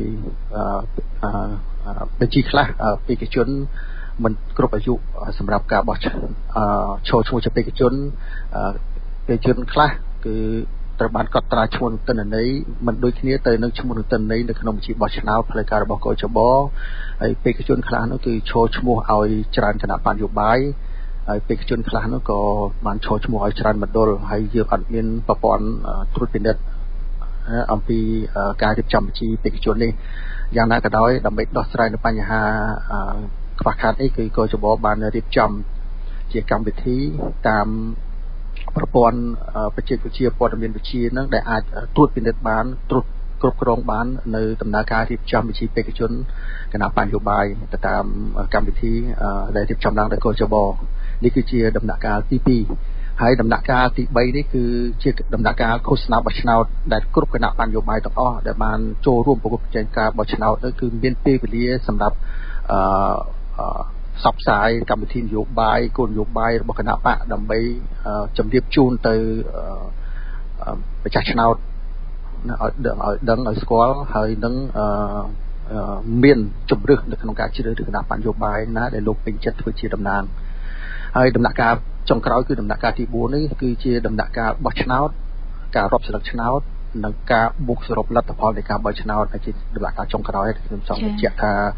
បញ្ជីខ្លះបេក្ខជនមិនគ្រប់អាយុសម្រាប់ការបោះចូលឈ្មោះជាបេក្ខជនបេក្ខជនខ្លះគឺត្រូវបានកត់ត្រាឈ្មោះទិន្នន័យមិនដូចគ្នាទៅនឹងឈ្មោះទិន្នន័យនៅក្នុងបញ្ជីបោះឆ្នោតផ្លូវការរបស់កោជបហើយបេក្ខជនខ្លះនោះគឺចូលឈ្មោះឲ្យច្រើនគណៈបញ្ញយោបាយហើយបេក្ខជនខ្លះនោះក៏បានចូលឈ្មោះឲ្យច្រើនមណ្ឌលហើយយើងអត់មានប្រព័ន្ធត្រួតពិនិត្យអំពីការរៀបចំបញ្ជីបេក្ខជននេះយ៉ាងណាក៏ដោយដើម្បីដោះស្រាយនៅបញ្ហាខ្វះខាតនេះគឺកោជបបានរៀបចំជាកម្មវិធីតាមប្រព័ន្ធបច្ចេកវិទ្យាព័ត៌មានវិទ្យានឹងដែលអាចត្រួតពិនិត្យបានត្រួតគ្រប់គ្រងបាននៅដំណើរការរៀបចំបញ្ជីបេក្ខជនគណៈបញ្ញយោបាយទៅតាមកម្មវិធីដែលរៀបចំឡើងដោយកោជបនេះគឺជាដំណាក់កាលទីពីរហើយដំណាក់កាលទីបីនេះគឺជាដំណាក់កាលឃោសនាបោះឆ្នោតដែលគ្រប់គណៈបញ្ញយោបាយទាំងអស់ដែលបានចូលរួមប្រគល់ប្រជែងការបោះឆ្នោតនោះគឺមានពេលវេលាសម្រាប់អឺផ្សព្វផ្សាយកម្មវិធីនយោបាយគោលនយោបាយរបស់គណៈបកដើម្បីជម្រាបជូនទៅម្ចាស់ឆ្នោតឲ្យដឹងឲ្យដឹងឲ្យស្គាល់ហើយនឹងមានជំរឿសនៅក្នុងការជ្រើសរើសគណៈបញ្ញយោបាយណាដែលលោកពេញចិត្តធ្វើជាតំណាងហើយដំណាក់កាលចុងក្រោយគឺដំណាក់កាលទីបួននេះគឺជាដំណាក់កាលបោះឆ្នោតការរាប់ស្លឹកឆ្នោតនិងការបូកសរុបលទ្ធផលនៃការបោះឆ្នោតជាដំណាក់កាលចុងក្រោយខ្ញុំចង់បញ្ជាក់ថា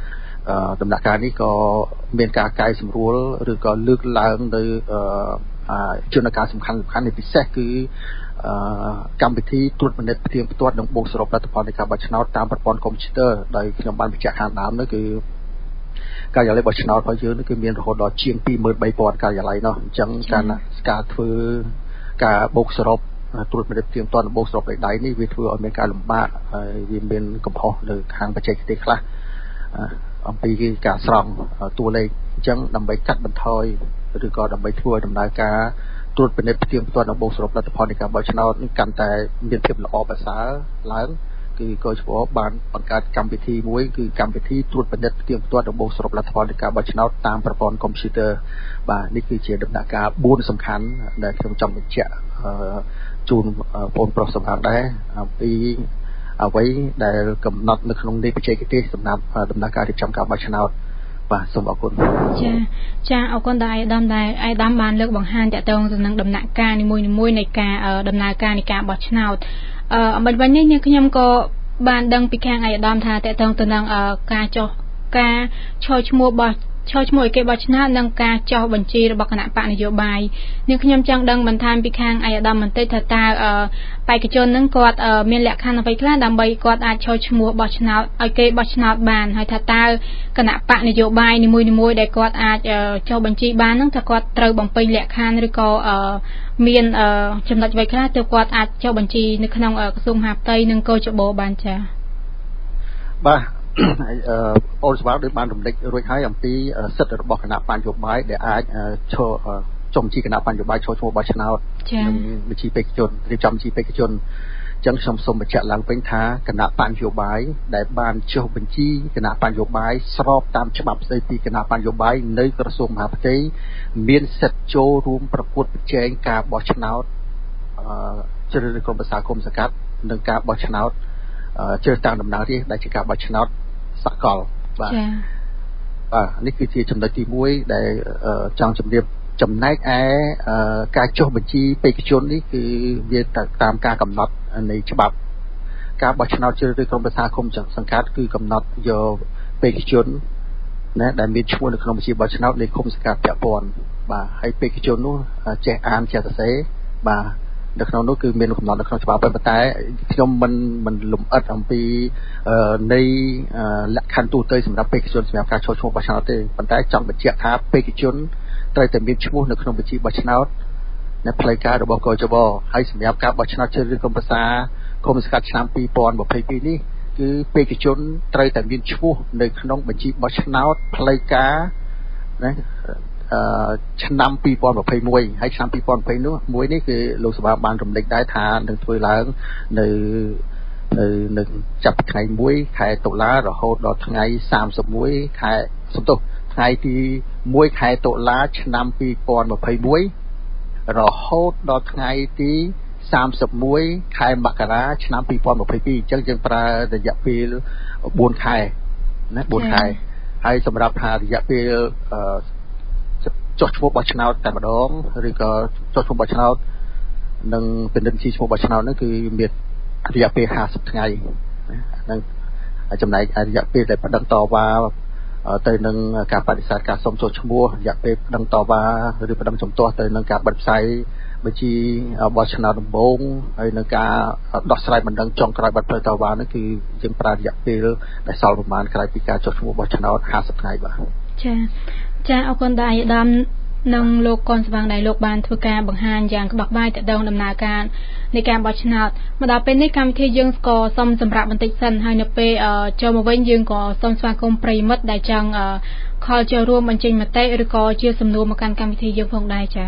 ដំណាក់កាលនេះក៏មានការកែសម្រួលឬក៏លើកឡើងនៅជំនការសំខាន់សំខាន់នៃពិសេសគឺកម្មវិធីត្រួតពិនិត្យផ្ទៀងផ្ទាត់និងបូកសរុបលទ្ធផលនៃការបោះឆ្នោតតាមប្រព័ន្ធកុំព្យូទ័រដោយខ្ញុំបានបញ្ជាក់ខាងដើមនោះគឺការិយាល័យបោះឆ្នោតរបស់យើងគឺមានរហូតដល់ជាង ពីរម៉ឺនបីពាន់ ការិយាល័យនោះអញ្ចឹងការការធ្វើការបូកសរុបត្រួតពិនិត្យផ្ទៀងផ្ទាត់និងបូកសរុបដោយដៃនេះវាធ្វើឲ្យមានការលំបាកហើយវាមានកំហុសនៅខាងបច្ចេកទេសខ្លះអំពីការស្រង់តួលេខអញ្ចឹងដើម្បីកាត់បន្ថយឬក៏ដើម្បីធ្វើឲ្យដំណើរការត្រួតពិនិត្យផ្ទៀងផ្ទាត់និងបូកសរុបលទ្ធផលនៃការបោះឆ្នោតនេះកាន់តែមានភាពល្អប្រសើរឡើងគឺកោជបបានបង្កើតកម្មវិធីមួយគឺកម្មវិធីត្រួតពិនិត្យផ្ទៀងផ្ទាត់និងបូកសរុបលទ្ធផលនៃការបោះឆ្នោតតាមប្រព័ន្ធកុំព្យូទ័របាទនេះគឺជាដំណាក់កាលបួនសំខាន់ដែលខ្ញុំចង់បញ្ជាក់ជូនបងប្រុសសម្រាប់ដែរអំពីអ្វីដែលកំណត់នៅក្នុងនីតិបច្ចេកទេសសម្រាប់ដំណើរការរៀបចំការបោះឆ្នោតបាទសូមអរគុណចាចាអរគុណដល់អាយដាមដែលអាយដាមបានលើកបង្ហាញតទៅនឹងដំណាក់កាលនីមួយៗនៃការដំណើរការនៃការបោះឆ្នោតអឺអំបញ្ញវិញនេះខ្ញុំក៏បានដឹងពីខាងអាយដាមថាតទៅទៅនឹងការចុះការឈរឈ្មោះបោះឈរឈ្មោះឲ្យគេបោះឆ្នោតនិងការចុះបញ្ជីរបស់គណៈបកនយោបាយនេះខ្ញុំចង់ដឹងបន្ថែមពីខាងអាយដាមបន្តិចថាតើបេក្ខជននឹងគាត់មានលក្ខខណ្ឌអ្វីខ្លះដើម្បីគាត់អាចឈរឈ្មោះបោះឆ្នោតឲ្យគេបោះឆ្នោតបានហើយថាតើគណៈបកនយោបាយនីមួយៗដែលគាត់អាចចុះបញ្ជីបាននឹងថាគាត់ត្រូវបំពេញលក្ខខណ្ឌឬក៏មានចំណុចអ្វីខ្លះទើបគាត់អាចចុះបញ្ជីនៅក្នុងក្រសួងមហាផ្ទៃនិងកោជបបានចា៎បាទអូនស្វាវដោយបានរំលឹករួចហើយអំពីសិទ្ធិរបស់គណៈបញ្ញយោបាយដែលអាចឈរចុះបញ្ជីគណៈបញ្ញយោបាយឈរឈ្មោះបោះឆ្នោតនិងបញ្ជីបេក្ខជនរៀបចំបញ្ជីបេក្ខជនអញ្ចឹងខ្ញុំសូមបញ្ជាក់ឡើងវិញថាគណៈបញ្ញយោបាយដែលបានចុះបញ្ជីគណៈបញ្ញយោបាយស្របតាមច្បាប់ស្តីពីគណៈបញ្ញយោបាយនៅក្រសួងមហាផ្ទៃមានសិទ្ធិចូលរួមប្រកួតប្រជែងការបោះឆ្នោតជ្រើសរើសក្រុមប្រឹក្សាគុំសង្កាត់និងការបោះឆ្នោតជ្រើសតាំងតំណាងរាស្ត្រដែលជាការបោះឆ្នោតសកលបាទបាទនេះគឺជាចំណុចទីមួយដែលចង់ជម្រាបចំណែកឯការចុះបញ្ជីបេក្ខជននេះគឺវាតាមការកំណត់នៃច្បាប់ការបោះឆ្នោតជ្រើសរើសក្រុមប្រឹក្សាគុំសង្កាត់គឺកំណត់យកបេក្ខជនណាដែលមានឈ្មោះនៅក្នុងបញ្ជីបោះឆ្នោតនៃគុំសង្កាត់ពាក់ព័ន្ធបាទហើយបេក្ខជននោះចេះអានចេះសរសេរបាទនៅក្នុងនោះគឺមានកំណត់នៅក្នុងច្បាប់ប៉ុន្តែខ្ញុំមិនមិនលំអិតអំពីនៃលក្ខខណ្ឌទូទៅសម្រាប់បេក្ខជនសម្រាប់ការចូលឈ្មោះបោះឆ្នោតទេប៉ុន្តែចង់បញ្ជាក់ថាបេក្ខជនត្រូវតែមានឈ្មោះនៅក្នុងបញ្ជីបោះឆ្នោតនៅផ្លូវការរបស់កោជបហើយសម្រាប់ការបោះឆ្នោតជ្រើសរើសក្រុមប្រឹក្សាគុំសង្កាត់ឆ្នាំពីរពាន់ម្ភៃពីរនេះគឺបេក្ខជនត្រូវតែមានឈ្មោះនៅក្នុងបញ្ជីបោះឆ្នោតផ្លូវការណាឆ្នាំពីរពាន់ម្ភៃមួយហើយឆ្នាំពីរពាន់ម្ភៃនោះមួយនេះគឺលោកសភាបានរំលេចដែរថានឹងធ្វើឡើងនៅនៅនឹងចាប់ពីថ្ងៃមួយខែតុលារហូតដល់ថ្ងៃសាមសិបមួយខែសំទោសថ្ងៃទីមួយខែតុលាឆ្នាំពីរពាន់ម្ភៃមួយរហូតដល់ថ្ងៃទីសាមសិបមួយខែមករាឆ្នាំពីរពាន់ម្ភៃពីរអញ្ចឹងយើងប្រើរយៈពេលបួនខែណាបួនខែហើយសម្រាប់ថារយៈពេលចុះឈ្មោះបោះឆ្នោតតែម្ដងឬក៏ចុះឈ្មោះបោះឆ្នោតនិងពិនិត្យឈ្មោះបោះឆ្នោតហ្នឹងគឺមានរយៈពេលហាសិបថ្ងៃហ្នឹងចំណែករយៈពេលដែលប្តឹងតវ៉ាទៅនឹងការបដិសេធការសុំចុះឈ្មោះរយៈពេលប្តឹងតវ៉ាឬប្តឹងជំទាស់ទៅនឹងការបិទផ្សាយបញ្ជីបោះឆ្នោតដំបូងហើយនឹងការដោះស្រាយបណ្ដឹងចុងក្រោយបាត់ផ្លូវតវ៉ាហ្នឹងគឺយើងប្រើរយៈពេលដែលសល់ប្រមាណក្រោយពីការចុះឈ្មោះបោះឆ្នោតហាសិបថ្ងៃបាទចាចាអរគុណដល់អាយដាមនិងលោកកនស្វាងដែលលោកបានធ្វើការបង្ហាញយ៉ាងក្បោះក្បាយទៅដល់ដំណើរការនៃការបោះឆ្នោតមកដល់ពេលនេះកម្មវិធីយើងក៏សូមសម្រាប់បន្តិចសិនហើយនៅពេលចូលមកវិញយើងក៏សូមស្វាគមន៍ប្រិយមិត្តដែលចង់ខលចូលរួមបញ្ចេញមតិឬក៏ជាសំណួរមកកាន់កម្មវិធីយើងផងដែរចា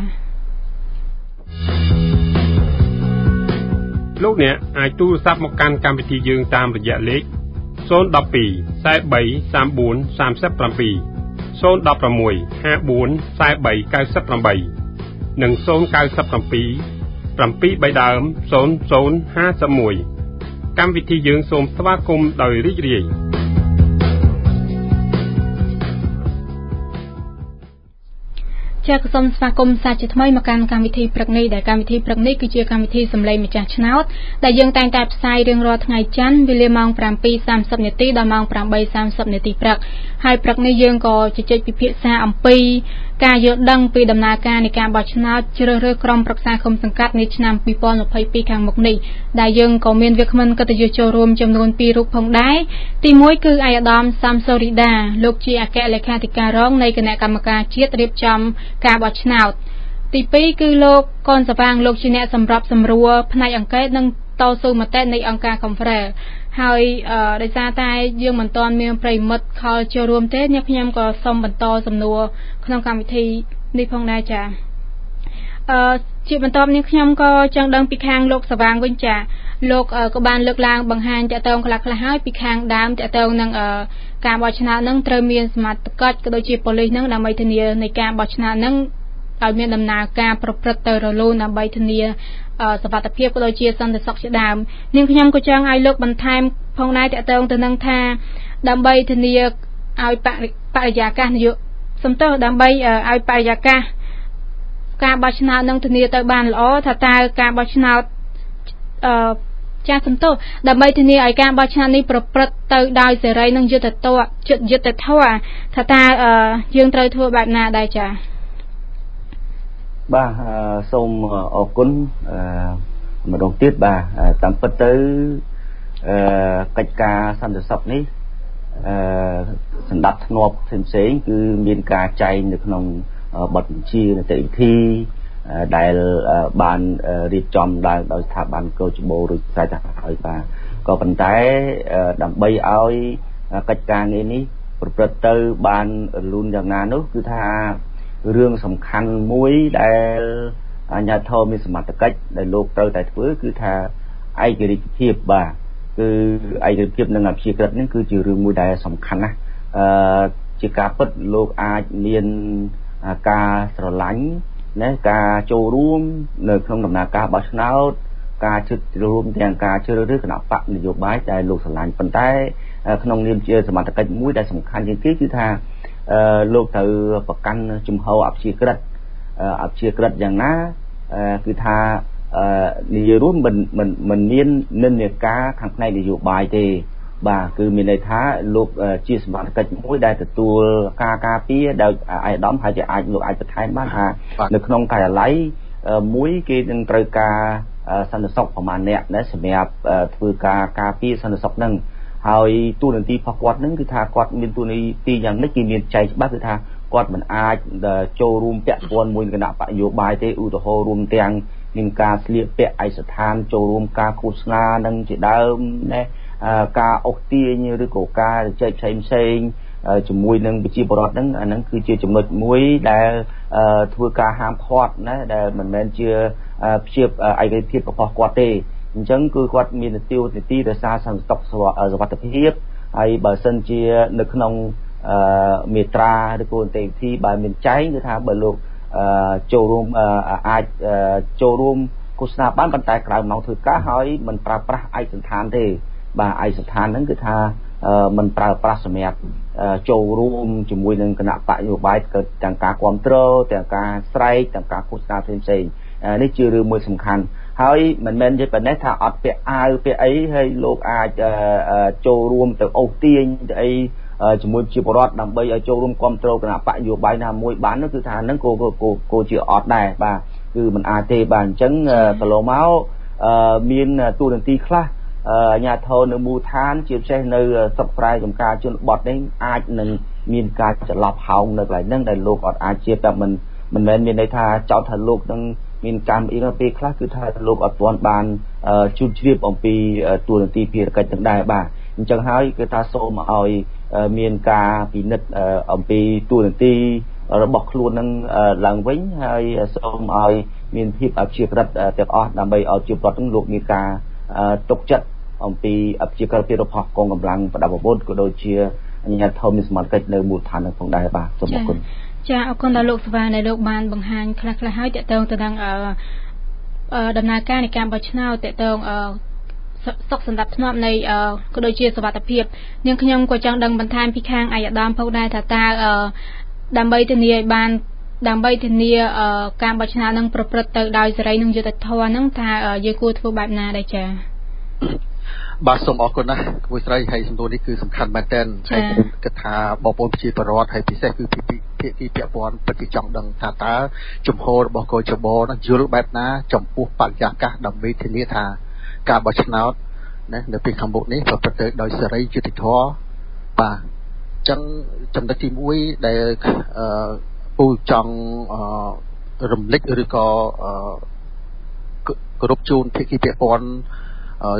លោកអ្នកអាចទូរស័ព្ទមកកាន់កម្មវិធីយើងតាមរយៈលេខศูนย์ หนึ่ง สอง สี่ สาม สี่ สาม สี่ สาม เจ็ด ศูนย์ หนึ่ง หก ห้า สี่ สี่ เก้า แปดនិងศูนย์ เก้า เจ็ด เจ็ด เจ็ด បីដើមศูนย์ ศูนย์ ห้า หนึ่งកម្មវិធីយើងសូមស្វាគមន៍ដោយរីករាយជាកសុំស្វាគមន៍សាជាថ្មីមកកាន់កម្មវិធីព្រឹកនេះដែលកម្មវិធីព្រឹកនេះគឺជាកម្មវិធីសម្លេងម្ចាស់ឆ្នោតដែលយើងតែងតែផ្សាយរៀងរាល់ថ្ងៃច័ន្ទវេលាម៉ោង ប្រាំពីរសាមសិប នាទីដល់ម៉ោង ប្រាំបីសាមសិប នាទីព្រឹកហើយព្រឹកនេះយើងក៏ជជែកពិភាក្សាអំពីការយល់ដឹងពីដំណើរការនៃការបោះឆ្នោតជ្រើសរើសក្រុមប្រឹក្សាឃុំសង្កាត់នាឆ្នាំពីរពាន់ម្ភៃពីរខាងមុខនេះដែលយើងក៏មានវាគ្មិនកិត្តិយសចូលរួមចំនួនពីររូបផងដែរទីមួយគឺអាយដាមសាមសូរីដាលោកជាអគ្គលេខាធិការរងនៃគណៈកម្មការជាតិរៀបចំការបោះឆ្នោតទីពីរគឺលោកកនសវាងលោកជាអ្នកសម្របសម្រួលផ្នែកអង្កេតនិងតស៊ូមតិនៃអង្គការ Confrere ហើយដោយសារតែយើងមិនទាន់មានប្រិមិត្តខលចូលរួមទេអ្នកខ្ញុំក៏សូមបន្តសំណួរក្នុងកម្មវិធីនេះផងដែរចា៎អឺជាបន្តនេះខ្ញុំក៏ចង់ដឹងពីខាងលោកសវាងវិញចា៎លោកក៏បានលើកឡើងបង្ហាញតកតងខ្លះខ្លះហើយពីខាងដើមតកតងនឹងការបោះឆ្នោតនឹងត្រូវមានសមត្ថកិច្ចក៏ដូចជាប៉ូលីសនឹងដើម្បីធានានៃការបោះឆ្នោតនឹងឲ្យមានដំណើរការប្រព្រឹត្តទៅរលូនដើម្បីធានាសុវត្ថិភាពក៏ដូចជាសន្តិសុខជាដើមនាងខ្ញុំក៏ចង់ឲ្យលោកបន្ថែមផងដែរតកតងទៅនឹងថាដើម្បីធានាឲ្យបរិយាកាសនយោសំទោសដើម្បីឲ្យបរិយាកាសការបោះឆ្នោតនឹងធានាទៅបានល្អថាតើការបោះឆ្នោតអឺចាសំទោសដើម្បីធានាឲ្យការបោះឆ្នោតនេះប្រព្រឹត្តទៅដោយសេរីនិងយុត្តិធម៌យុត្តិធម៌ថាតើយើងត្រូវធ្វើបែបណាដែរចា៎បាទសូមអរគុណម្ដងទៀតបាទតាមពិតទៅកិច្ចការសន្តិសុខនេះសម្ដាប់ធ្នាប់ផ្សេងៗគឺមានការចែងនៅក្នុងបទបញ្ជានីតិវិធីដែលបានរៀបចំឡើងដោយស្ថាប័នកោជបឬខ្សែទៅហើយបាទក៏ប៉ុន្តែដើម្បីឲ្យកិច្ចការងារនេះប្រព្រឹត្តទៅបានរលូនយ៉ាងណានោះគឺថារឿងសំខាន់មួយដែលអាជ្ញាធរមានសមត្ថកិច្ចដែលលោកត្រូវតែធ្វើគឺថាឯករាជ្យភាពបាទគឺឯករាជ្យភាពនិងអព្យាក្រឹតនេះគឺជារឿងមួយដែលសំខាន់ណាស់អឺជាការពិតលោកអាចមានការស្រឡាញ់ណាការចូលរួមនៅក្នុងដំណើរការបោះឆ្នោតការជិតរួមទាំងការជ្រើសរើសគណៈបកនយោបាយដែលលោកស្រឡាញ់ប៉ុន្តែក្នុងនាមជាសមត្ថកិច្ចមួយដែលសំខាន់ជាងគេគឺថាអឺលោកត្រូវប្រកាន់ជំហរអព្យាក្រឹតអព្យាក្រឹតយ៉ាងណាគឺថានិយាយរួមមិនមិនមិនមាននិន្នាការខាងផ្នែកនយោបាយទេបាទគឺមានន័យថាលោកជាសមត្ថកិច្ចមួយដែលទទួលការការពារដោយអាយដាមហើយជាអាចលោកអាចបន្ថែមបានថានៅក្នុងការិយាល័យមួយគេនឹងត្រូវការសន្តិសុខប្រមាណអ្នកណាសម្រាប់ធ្វើការការពារសន្តិសុខនឹងហើយទូនាទីរបស់គាត់នឹងគឺថាគាត់មានទូនាទីយ៉ាងនេះគេមានចែងច្បាស់គឺថាគាត់មិនអាចចូលរួមពាក់ព័ន្ធមួយគណៈបកនយោបាយទេឧទាហរណ៍រួមទាំងមានការស្លៀកពាក់ឯកសណ្ឋានចូលរួមការឃោសនានឹងជាដើមណាការអូសទាញឬក៏ការចែកផ្សេងផ្សេងជាមួយនឹងប្រជាពលរដ្ឋហ្នឹងអាហ្នឹងគឺជាចំណុចមួយដែលធ្វើការហាមឃាត់ណាដែលមិនមែនជាភាពឯករាជ្យភាពរបស់គាត់ទេអញ្ចឹងគឺគាត់មាននីតិនីតិរក្សាសន្តិសុខសុវត្ថិភាពហើយបើសិនជានៅក្នុងមេត្រាឬក៏នីតិវិធីបើមានចែងគឺថាបើលោកចូលរួមអាចចូលរួមឃោសនាបានប៉ុន្តែក្រៅម៉ោងធ្វើការហើយមិនប្រើប្រាស់ឯកសណ្ឋានទេបាទឯកសណ្ឋានហ្នឹងគឺថាមិនប្រើប្រាស់សម្រាប់ចូលរួមជាមួយនឹងគណៈបកនយោបាយទាំងការគ្រប់គ្រងទាំងការស្រែកទាំងការឃោសនាផ្សេងផ្សេងនេះជារឿងមួយសំខាន់ហើយមិនមែនជាប៉ុណ្ណេះថាអត់ពាក់អាវពាក់អីហើយលោកអាចចូលរួមទៅអូសទាញទៅអីជាមួយជាបរដ្ឋដើម្បីឲ្យចូលរួមគ្រប់គ្រងគណៈបកនយោបាយណាមួយបាននោះគឺថាហ្នឹងក៏ក៏ជាអត់ដែរបាទគឺមិនអាចទេបាទអញ្ចឹងកន្លងមកមានទូនាទីខ្លះអាជ្ញាធរនៅមូលដ្ឋានជាពិសេសនៅស្រុកស្រែចំការជនបទនេះអាចនឹងមានការច្រឡប់ហោងនៅកន្លែងហ្នឹងដែលលោកអត់អាចជាតែមិនមិនមែនមានន័យថាចោទថាលោកនឹងមានកម្មអីនៅពេលខ្លះគឺថាលោកអត់ទាន់បានជួបជ្រាបអំពីទូនាទីភារកិច្ចទាំងដែរបាទអញ្ចឹងហើយគឺថាសូមឲ្យមានការពិនិត្យអំពីទូនាទីរបស់ខ្លួននឹងឡើងវិញហើយសូមឲ្យមានភាពអព្យាក្រឹតទាំងអស់ដើម្បីឲ្យជាប្រវត្តិនឹងលោកមានការទុកចិត្តអំពីអព្យាក្រឹតភាពរបស់កងកម្លាំងប្រដាប់អាវុធក៏ដូចជាអាជ្ញាធរមានសមត្ថកិច្ចនៅមូលដ្ឋាននឹងផងដែរបាទសូមអរគុណចាអរគុណដល់លោកសវាងដែលលោកបានបង្ហាញខ្លះៗហើយតកតងទៅនឹងដំណើរការនៃការបោះឆ្នោតតកតងសុខសន្តិភាពនៃក៏ដូចជាសុវត្ថិភាពនាងខ្ញុំក៏ចង់ដឹងបន្ថែមពីខាងអាយដាមផងដែរថាតើដើម្បីធានាឲ្យបានដើម្បីធានាការបោះឆ្នោតនឹងប្រព្រឹត្តទៅដោយសេរីនិងយុត្តិធម៌ហ្នឹងថាយើងគួរធ្វើបែបណាដែរចា៎បាទសូមអរគុណណាស់គួយស្រីហើយសំណួរនេះគឺសំខាន់មែនទែនហើយខ្ញុំគិតថាបងប្អូនប្រជាពលរដ្ឋហើយពិសេសគឺភាគីភាគីពាក់ព័ន្ធពិតជាចង់ដឹងថាតើជំហររបស់កោជបនឹងយល់បែបណាចំពោះបរិយាកាសដើម្បីធានាថាការបោះឆ្នោតណានៅពេលខាងមុខនេះប្រព្រឹត្តទៅដោយសេរីយុត្តិធម៌បាទអញ្ចឹងចំណុចទីមួយដែលអឺពូចង់រំលឹកឬក៏គោរពជូនភាគីពាក់ព័ន្ធអឺ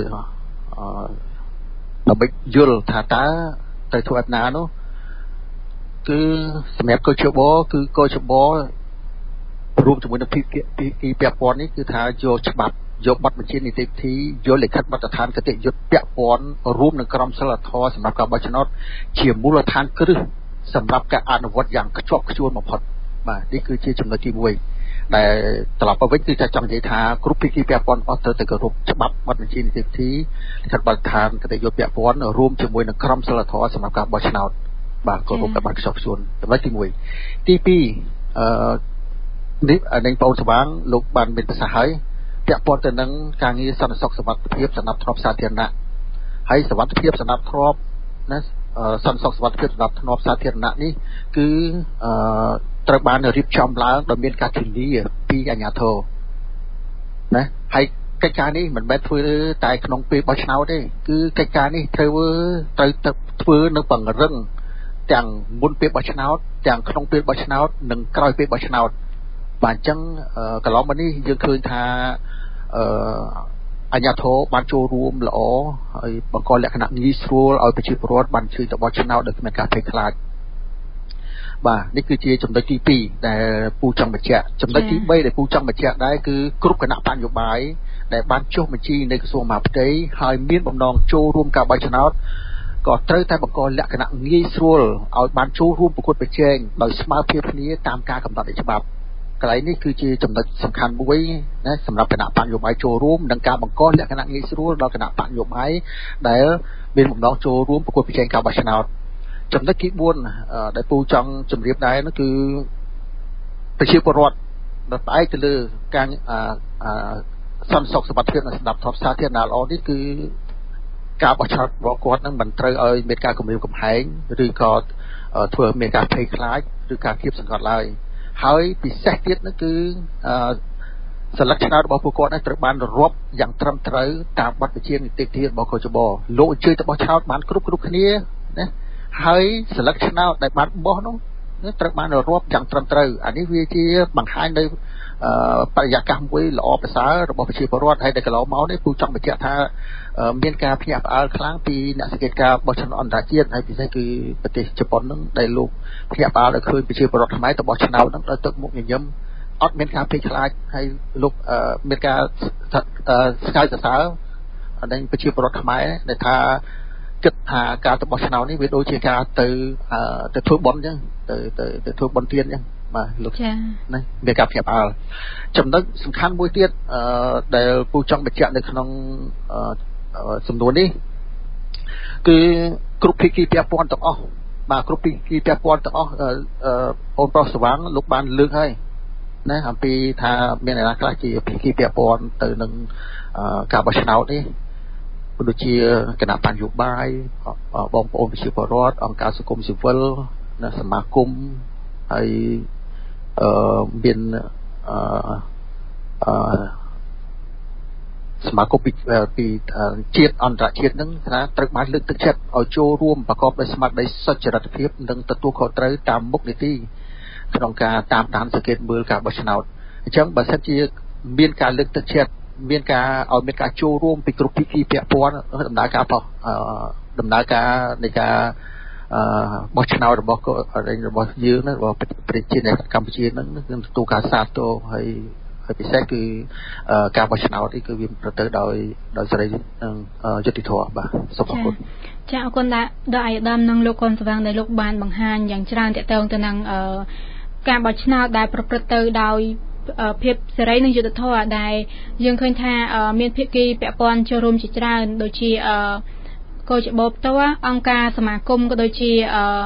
ដើម្បីយល់ថាតើទៅធ្វើអំណាចនោះគឺសម្រាប់កោជបគឺកោជបរួមជាមួយនឹងភាគីពាក់ព័ន្ធនេះគឺថាយកច្បាប់យកបទបញ្ជានីតិវិធីយកលិខិតបទដ្ឋានគតិយុត្តពាក់ព័ន្ធរួមនឹងក្រមសីលធម៌សម្រាប់ការបោះឆ្នោតជាមូលដ្ឋានគ្រឹះសម្រាប់ការអនុវត្តយ៉ាងខ្ជាប់ខ្ជួនបំផុតបាទនេះគឺជាចំណុចទីមួយដែលត្រឡប់ទៅវិញគឺថាចង់និយាយថាគ្រប់ភាគីពាក់ព័ន្ធអស់ត្រូវតែគោរពច្បាប់បទបញ្ជានីតិវិធីលិខិតបទដ្ឋានគតិយុត្តពាក់ព័ន្ធរួមជាមួយនឹងក្រមសីលធម៌សម្រាប់ការបោះឆ្នោតបាទគោរពតាមខ្ជាប់ខ្ជួនចំណុចទីមួយទីពីរអឺនេះនឹងបងស្វាងលោកបានមានប្រសាសន៍ហើយពាក់ព័ន្ធទៅនឹងការងារសន្តិសុខសុវត្ថិភាពសម្រាប់ទ្រព្យសាធារណៈហើយសុវត្ថិភាពសម្រាប់ទ្រព្យណាសន្តិសុខសុវត្ថិភាពសម្រាប់ទ្រព្យសាធារណៈនេះគឺអឺត្រូវបានរៀបចំឡើងដោយមានការធានាពីអាជ្ញាធរណាហើយកិច្ចការនេះមិនមែនធ្វើតែក្នុងពេលបោះឆ្នោតទេគឺកិច្ចការនេះត្រូវត្រូវធ្វើនៅបង្រឹងទាំងមុនពេលបោះឆ្នោតទាំងក្នុងពេលបោះឆ្នោតនិងក្រោយពេលបោះឆ្នោតបាទអញ្ចឹងកន្លងមកនេះយើងឃើញថាអឺអាជ្ញាធរបានចូលរួមល្អហើយបង្កលក្ខណៈងាយស្រួលឲ្យប្រជាពលរដ្ឋបានជួយទៅបោះឆ្នោតដោយគ្មានការភ័យខ្លាចបាទនេះគឺជាចំណុចទីពីរដែលពូចង់បញ្ជាក់ចំណុចទីបីដែលពូចង់បញ្ជាក់ដែរគឺគ្រប់គណៈបញ្ញោបាយដែលបានចុះបញ្ជីនៅក្រសួងមហាផ្ទៃហើយមានបំណងចូលរួមការបោះឆ្នោតក៏ត្រូវតែបង្កលក្ខណៈងាយស្រួលឲ្យបានចូលរួមប្រកួតប្រជែងដោយស្មើភាពគ្នាតាមការកំណត់នៃច្បាប់កន្លែងនេះគឺជាចំណុចសំខាន់មួយណាសម្រាប់គណៈបញ្ញោបាយចូលរួមនិងការបង្កលក្ខណៈងាយស្រួលដល់គណៈបញ្ញោបាយដែលមានបំណងចូលរួមប្រកួតប្រជែងការបោះឆ្នោតចំណុចទីបួនដែលពូចង់ជម្រាបដែរនោះគឺប្រជាពលរដ្ឋដែលផ្អែកទៅលើការសន្តិសុខសុវត្ថិភាពនិងស្ដាប់ធម៌សាធារណៈល្អនេះគឺការបោះឆ្នោតរបស់គាត់នឹងមិនត្រូវឲ្យមានការគំរាមកំហែងឬក៏ធ្វើឲ្យមានការភ័យខ្លាចឬការគៀបសង្កត់ឡើយហើយពិសេសទៀតនោះគឺសិលឹកឆ្នោតរបស់ពួកគាត់នឹងត្រូវបានរាប់យ៉ាងត្រឹមត្រូវតាមបទបញ្ជានីតិវិធីរបស់កោជបលោកអញ្ជើញទៅបោះឆ្នោតបានគ្រប់គ្រប់គ្នាណាហើយសិលឹកឆ្នោតដែលបានបោះនោះត្រូវបានរាប់យ៉ាងត្រឹមត្រូវអានេះវាជាបង្ហាញនៅបរិយាកាសមួយល្អប្រសើររបស់ប្រជាពលរដ្ឋហើយដែលកន្លងមកនេះពូចង់បញ្ជាក់ថាមានការភ្ញាក់ផ្អើលខ្លាំងពីអ្នកសង្កេតការបោះឆ្នោតអន្តរជាតិហើយពិសេសគឺប្រទេសជប៉ុនហ្នឹងដែលលោកភ្ញាក់ផ្អើលឲ្យឃើញប្រជាពលរដ្ឋខ្មែរទៅបោះឆ្នោតហ្នឹងដោយទឹកមុខញញឹមអត់មានការភ័យខ្លាចហើយលោកមានការស្កៅសរសើរដល់ប្រជាពលរដ្ឋខ្មែរដែលថាគិតថាការទៅបោះឆ្នោតនេះវាដូចជាការទៅទៅធ្វើបុណ្យអញ្ចឹងទៅទៅទៅធ្វើបុណ្យទានអញ្ចឹងបាទលោកណាមានការភ្ញាក់ផ្អើលចំណុចសំខាន់មួយទៀតដែលពូចង់បញ្ជាក់នៅក្នុងសំណួរនេះគឺគ្រប់ភាគីពាក់ព័ន្ធទាំងអស់បាទគ្រប់ភាគីពាក់ព័ន្ធទាំងអស់អូនប្រុសស្វាងលោកបានលើកហើយណាអំពីថាមានអ្នកណាខ្លះជាភាគីពាក់ព័ន្ធទៅនឹងការបោះឆ្នោតនេះដូចជាគណៈបញ្ញោបាយបងប្អូនប្រជាពលរដ្ឋអង្គការសង្គមស៊ីវិលនិងសមាគមហើយអឺមានអឺអឺសមាគមពីពីជាតិអន្តរជាតិហ្នឹងថាត្រូវបានលើកទឹកចិត្តឲ្យចូលរួមប្រកបដោយស្មារតីសុចរិតភាពនិងទទួលខុសត្រូវតាមមុខនីតិក្នុងការតាមដានសង្កេតមើលការបោះឆ្នោតអញ្ចឹងបើសិនជាមានការលើកទឹកចិត្តមានការឲ្យមានការចូលរួមពីគ្រប់ភាគីពាក់ព័ន្ធដំណើរការបោះដំណើរការនៃការបោះឆ្នោតរបស់របស់យើងហ្នឹងរបស់ប្រជាជនកម្ពុជាហ្នឹងនឹងទទួលការសាទរហើយហើយពិសេសគឺការបោះឆ្នោតនេះគឺវាប្រព្រឹត្តទៅដោយដោយសេរីនិងយុត្តិធម៌បាទសូមអរគុណចាអរគុណដល់ដល់អាយដាមនិងលោកកុនស្វាងដែលលោកបានបង្ហាញយ៉ាងច្រើនទាក់ទងទៅនឹងការបោះឆ្នោតដែលប្រព្រឹត្តទៅដោយភាពសេរីនិងយុត្តិធម៌ដែលយើងឃើញថាមានភាគីពាក់ព័ន្ធចូលរួមជាច្រើនដូចជាកោជបផ្ទាល់អង្គការសមាគមក៏ដូចជា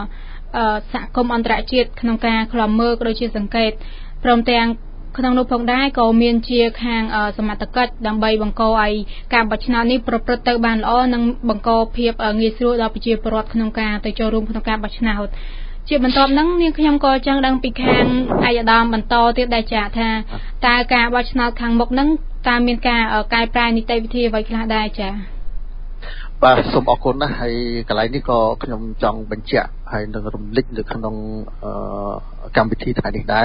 សហគមន៍អន្តរជាតិក្នុងការក្លំមើលក៏ដូចជាសង្កេតព្រមទាំងក្នុងនោះផងដែរក៏មានជាខាងសមត្ថកិច្ចដើម្បីបង្កឲ្យការបោះឆ្នោតនេះប្រព្រឹត្តទៅបានល្អនិងបង្កភាពងាយស្រួលដល់ប្រជាពលរដ្ឋក្នុងការទៅចូលរួមក្នុងការបោះឆ្នោតជាបន្ទាប់ហ្នឹងនាងខ្ញុំក៏ចង់ដឹងពីខាងឯកឧត្តមបន្តទៀតដែរចាថាតើការបោះឆ្នោតខាងមុខហ្នឹងតើមានការកែប្រែនីតិវិធីអ្វីខ្លះដែរចាបាទសូមអរគុណណាស់ហើយកន្លែងនេះក៏ខ្ញុំចង់បញ្ជាក់ហើយនឹងរំលឹកនៅក្នុងកម្មវិធីថ្ងៃនេះដែរ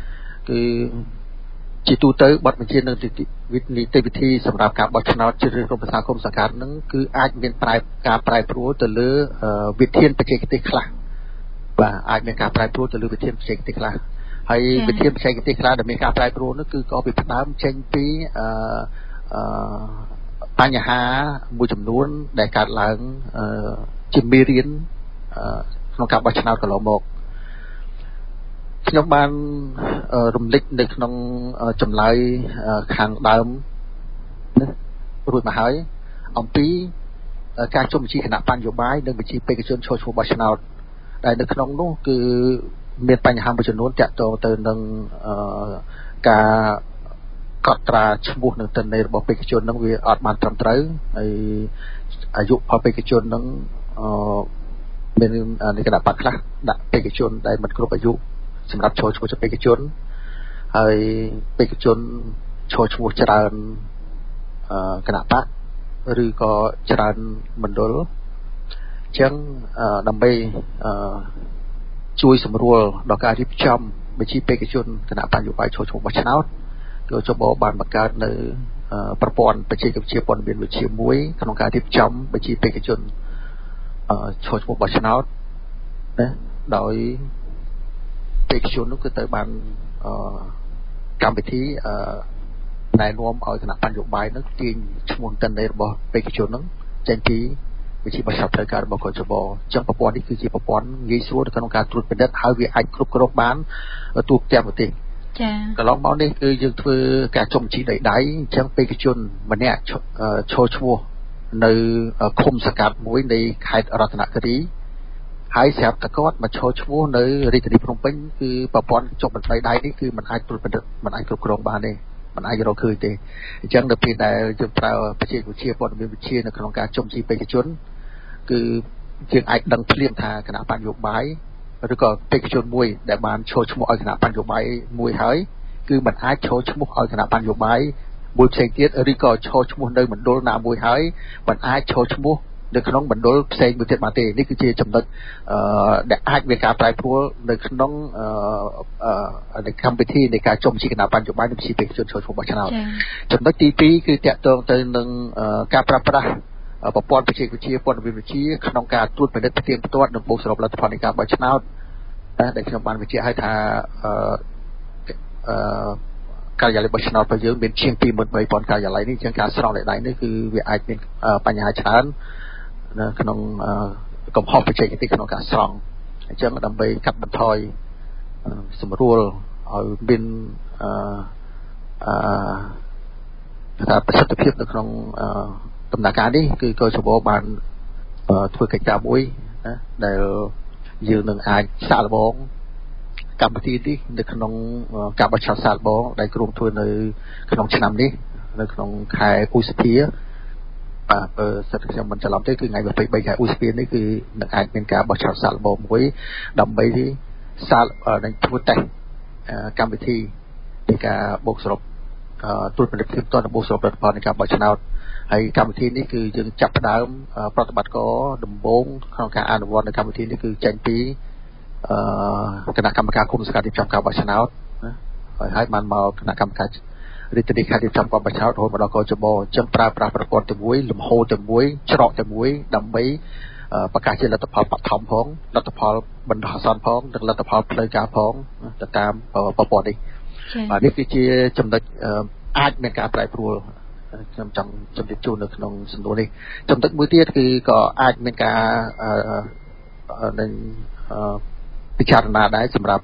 គឺជាទូទៅបទបញ្ជានៅនីតិវិធីសម្រាប់ការបោះឆ្នោតជ្រើសរើសក្រុមប្រឹក្សាគុំសង្កាត់ហ្នឹងគឺអាចមានប្រែការប្រែប្រួលទៅលើវិធានបច្ចេកទេសខ្លះបាទអាចមានការប្រែប្រួលទៅលើវិធានបច្ចេកទេសខ្លះហើយវិធានបច្ចេកទេសខ្លះដែលមានការប្រែប្រួលនោះគឺក៏ពីផ្ដើមចេញពីអឺអឺបញ្ហាមួយចំនួនដែលកើតឡើងជាមេរៀនក្នុងការបោះឆ្នោតកន្លងមកខ្ញុំបានរំលឹកនៅក្នុងចម្លើយខាងដើមរួចមកហើយអំពីការចុះបញ្ជីគណៈបញ្ញយោបាយនិងបញ្ជីបេក្ខជនចូលឈ្មោះបោះឆ្នោតដែលនៅក្នុងនោះគឺមានបញ្ហាមួយចំនួនទាក់ទងទៅនឹងការកត់ត្រាឈ្មោះនិងទិន្នន័យរបស់បេក្ខជននឹងវាអត់បានត្រឹមត្រូវហើយអាយុរបស់បេក្ខជននឹងមានលក្ខណៈបាត់ខ្លះដាក់បេក្ខជនដែលមិនគ្រប់អាយុសម្រាប់ចូលឈ្មោះជាបេក្ខជនហើយបេក្ខជនចូលឈ្មោះច្រើនគណៈបកឬក៏ច្រើនមណ្ឌលអញ្ចឹងដើម្បីជួយសម្រួលដល់ការរៀបចំបញ្ជីបេក្ខជនគណៈបញ្ញយោបាយចូលឈ្មោះបោះឆ្នោតក៏ចុះបោបានបង្កើតនៅប្រព័ន្ធបច្ចេកវិទ្យាព័ត៌មានវិទ្យាមួយក្នុងការរៀបចំបញ្ជីបេក្ខជនចូលឈ្មោះបោះឆ្នោតណាដោយបេក្ខជននោះគឺទៅបានកម្មវិធីណែនាំឲ្យគណៈបញ្ញយោបាយនឹងទាញឈ្មោះទិន្នន័យរបស់បេក្ខជននឹងចេញពីវិធីបោះឆ្នោតត្រូវការរបស់កោចបអញ្ចឹងប្រព័ន្ធនេះគឺជាប្រព័ន្ធងាយស្រួលក្នុងការត្រួតពិនិត្យហើយវាអាចគ្រប់គ្រងបានទូទាំងប្រទេសចា៎កន្លងមកនេះគឺយើងធ្វើការចុះបញ្ជីដីដៃអញ្ចឹងបេក្ខជនម្នាក់ចូលឈ្មោះនៅឃុំសង្កាត់មួយនៃខេត្តរតនគិរីហើយស្រាប់តែគាត់មកចូលឈ្មោះនៅរាជធានីភ្នំពេញគឺប្រព័ន្ធចុះបញ្ជីដៃនេះគឺมันអាចត្រួតពិនិត្យมันអាចគ្រប់គ្រងបានទេมันអាចរកឃើញទេអញ្ចឹងនៅពេលដែលយើងប្រើបច្ចេកវិទ្យាព័ត៌មានវិទ្យានៅក្នុងការចុះបញ្ជីបេក្ខជនគឺយើងអាចដឹងភ្លាមថាគណៈបញ្ញយោបាយឬក៏បេក្ខជនមួយដែលបានចូលឈ្មោះឲ្យគណៈបញ្ញយោបាយមួយហើយគឺมันអាចចូលឈ្មោះឲ្យគណៈបញ្ញយោបាយមួយផ្សេងទៀតឬក៏ចូលឈ្មោះនៅមណ្ឌលណាមួយហើយมันអាចចូលឈ្មោះនៅក្នុងមណ្ឌលផ្សេងមួយទៀតបានទេនេះគឺជាចំណុចអឺដែលអាចមានការប្រែប្រួលនៅក្នុងអឺในកម្មវិធីនៃការចុះបញ្ជីគណៈបញ្ញយោបាយនិងបញ្ជីបេក្ខជនចូលឈ្មោះបោះឆ្នោតចំណុចទីពីរគឺតាក់ទងទៅនឹងការប្រើប្រាស់ប្រព័ន្ធបច្ចេកវិទ្យាព័ត៌មានវិទ្យាក្នុងការត្រួតពិនិត្យផ្ទៀងផ្ទាត់និងបូកសរុបលទ្ធផលនៃការបោះឆ្នោតដែលខ្ញុំបានបញ្ជាក់ឲ្យថាអឺអឺការិយាល័យបោះឆ្នោតរបស់យើងមានជាង ពីរម៉ឺនបីពាន់ ការិយាល័យនេះអញ្ចឹងការស្រង់លេខដៃនេះគឺវាអាចមានបញ្ហាច្រើននៅក្នុងកំហុសបច្ចេកទេសក្នុងការស្រង់អញ្ចឹងដើម្បីកាត់បន្ថយសម្រួលឲ្យមានអឺអឺថាប្រសិទ្ធភាពនៅក្នុងដំណើរការនេះគឺកោចបបានធ្វើកិច្ចការមួយណាដែលយើងនឹងអាចសាកល្បងកម្មវិធីនេះនៅក្នុងការបោះឆ្នោតសាកល្បងដែលក្រុមធ្វើនៅក្នុងឆ្នាំនេះនៅក្នុងខែឧសភាបាទបើសិនខ្ញុំមិនច្រឡំទេគឺថ្ងៃยี่สิบสามខែឧសភានេះគឺនឹងអាចមានការបោះឆ្នោតសាកល្បងមួយដើម្បីសាកនឹងធ្វើតេស្តកម្មវិធីនៃការបូកសរុបត្រួតពិនិត្យភាពតនបូកសរុបលទ្ធផលនៃការបោះឆ្នោតហើយកម្មវិធីនេះគឺយើងចាប់ផ្ដើមប្រតិបត្តិការដំបូងក្នុងការអនុវត្តនៅកម្មវិធីនេះគឺចេញពីអឺគណៈកម្មការគុំសង្កាត់រៀបចំការបោះឆ្នោតណាហើយហើយបានមកគណៈកម្មការរាជធានីខេត្តរៀបចំការបោះឆ្នោតរហូតមកដល់កោចបអញ្ចឹងប្រើប្រាស់ប្រព័ន្ធតែមួយលំហូរតែមួយច្រកតែមួយដើម្បីប្រកាសជាលទ្ធផលបឋមផងលទ្ធផលបណ្ដោះអាសន្នផងនិងលទ្ធផលផ្លូវការផងទៅតាមប្រព័ន្ធនេះបាទនេះគឺជាចំណុចអាចមានការប្រែប្រួលខ្ញុំចង់ជម្រាបជូននៅក្នុងសំណួរនេះចំណុចមួយទៀតគឺក៏អាចមានការនឹងពិចារណាដែរសម្រាប់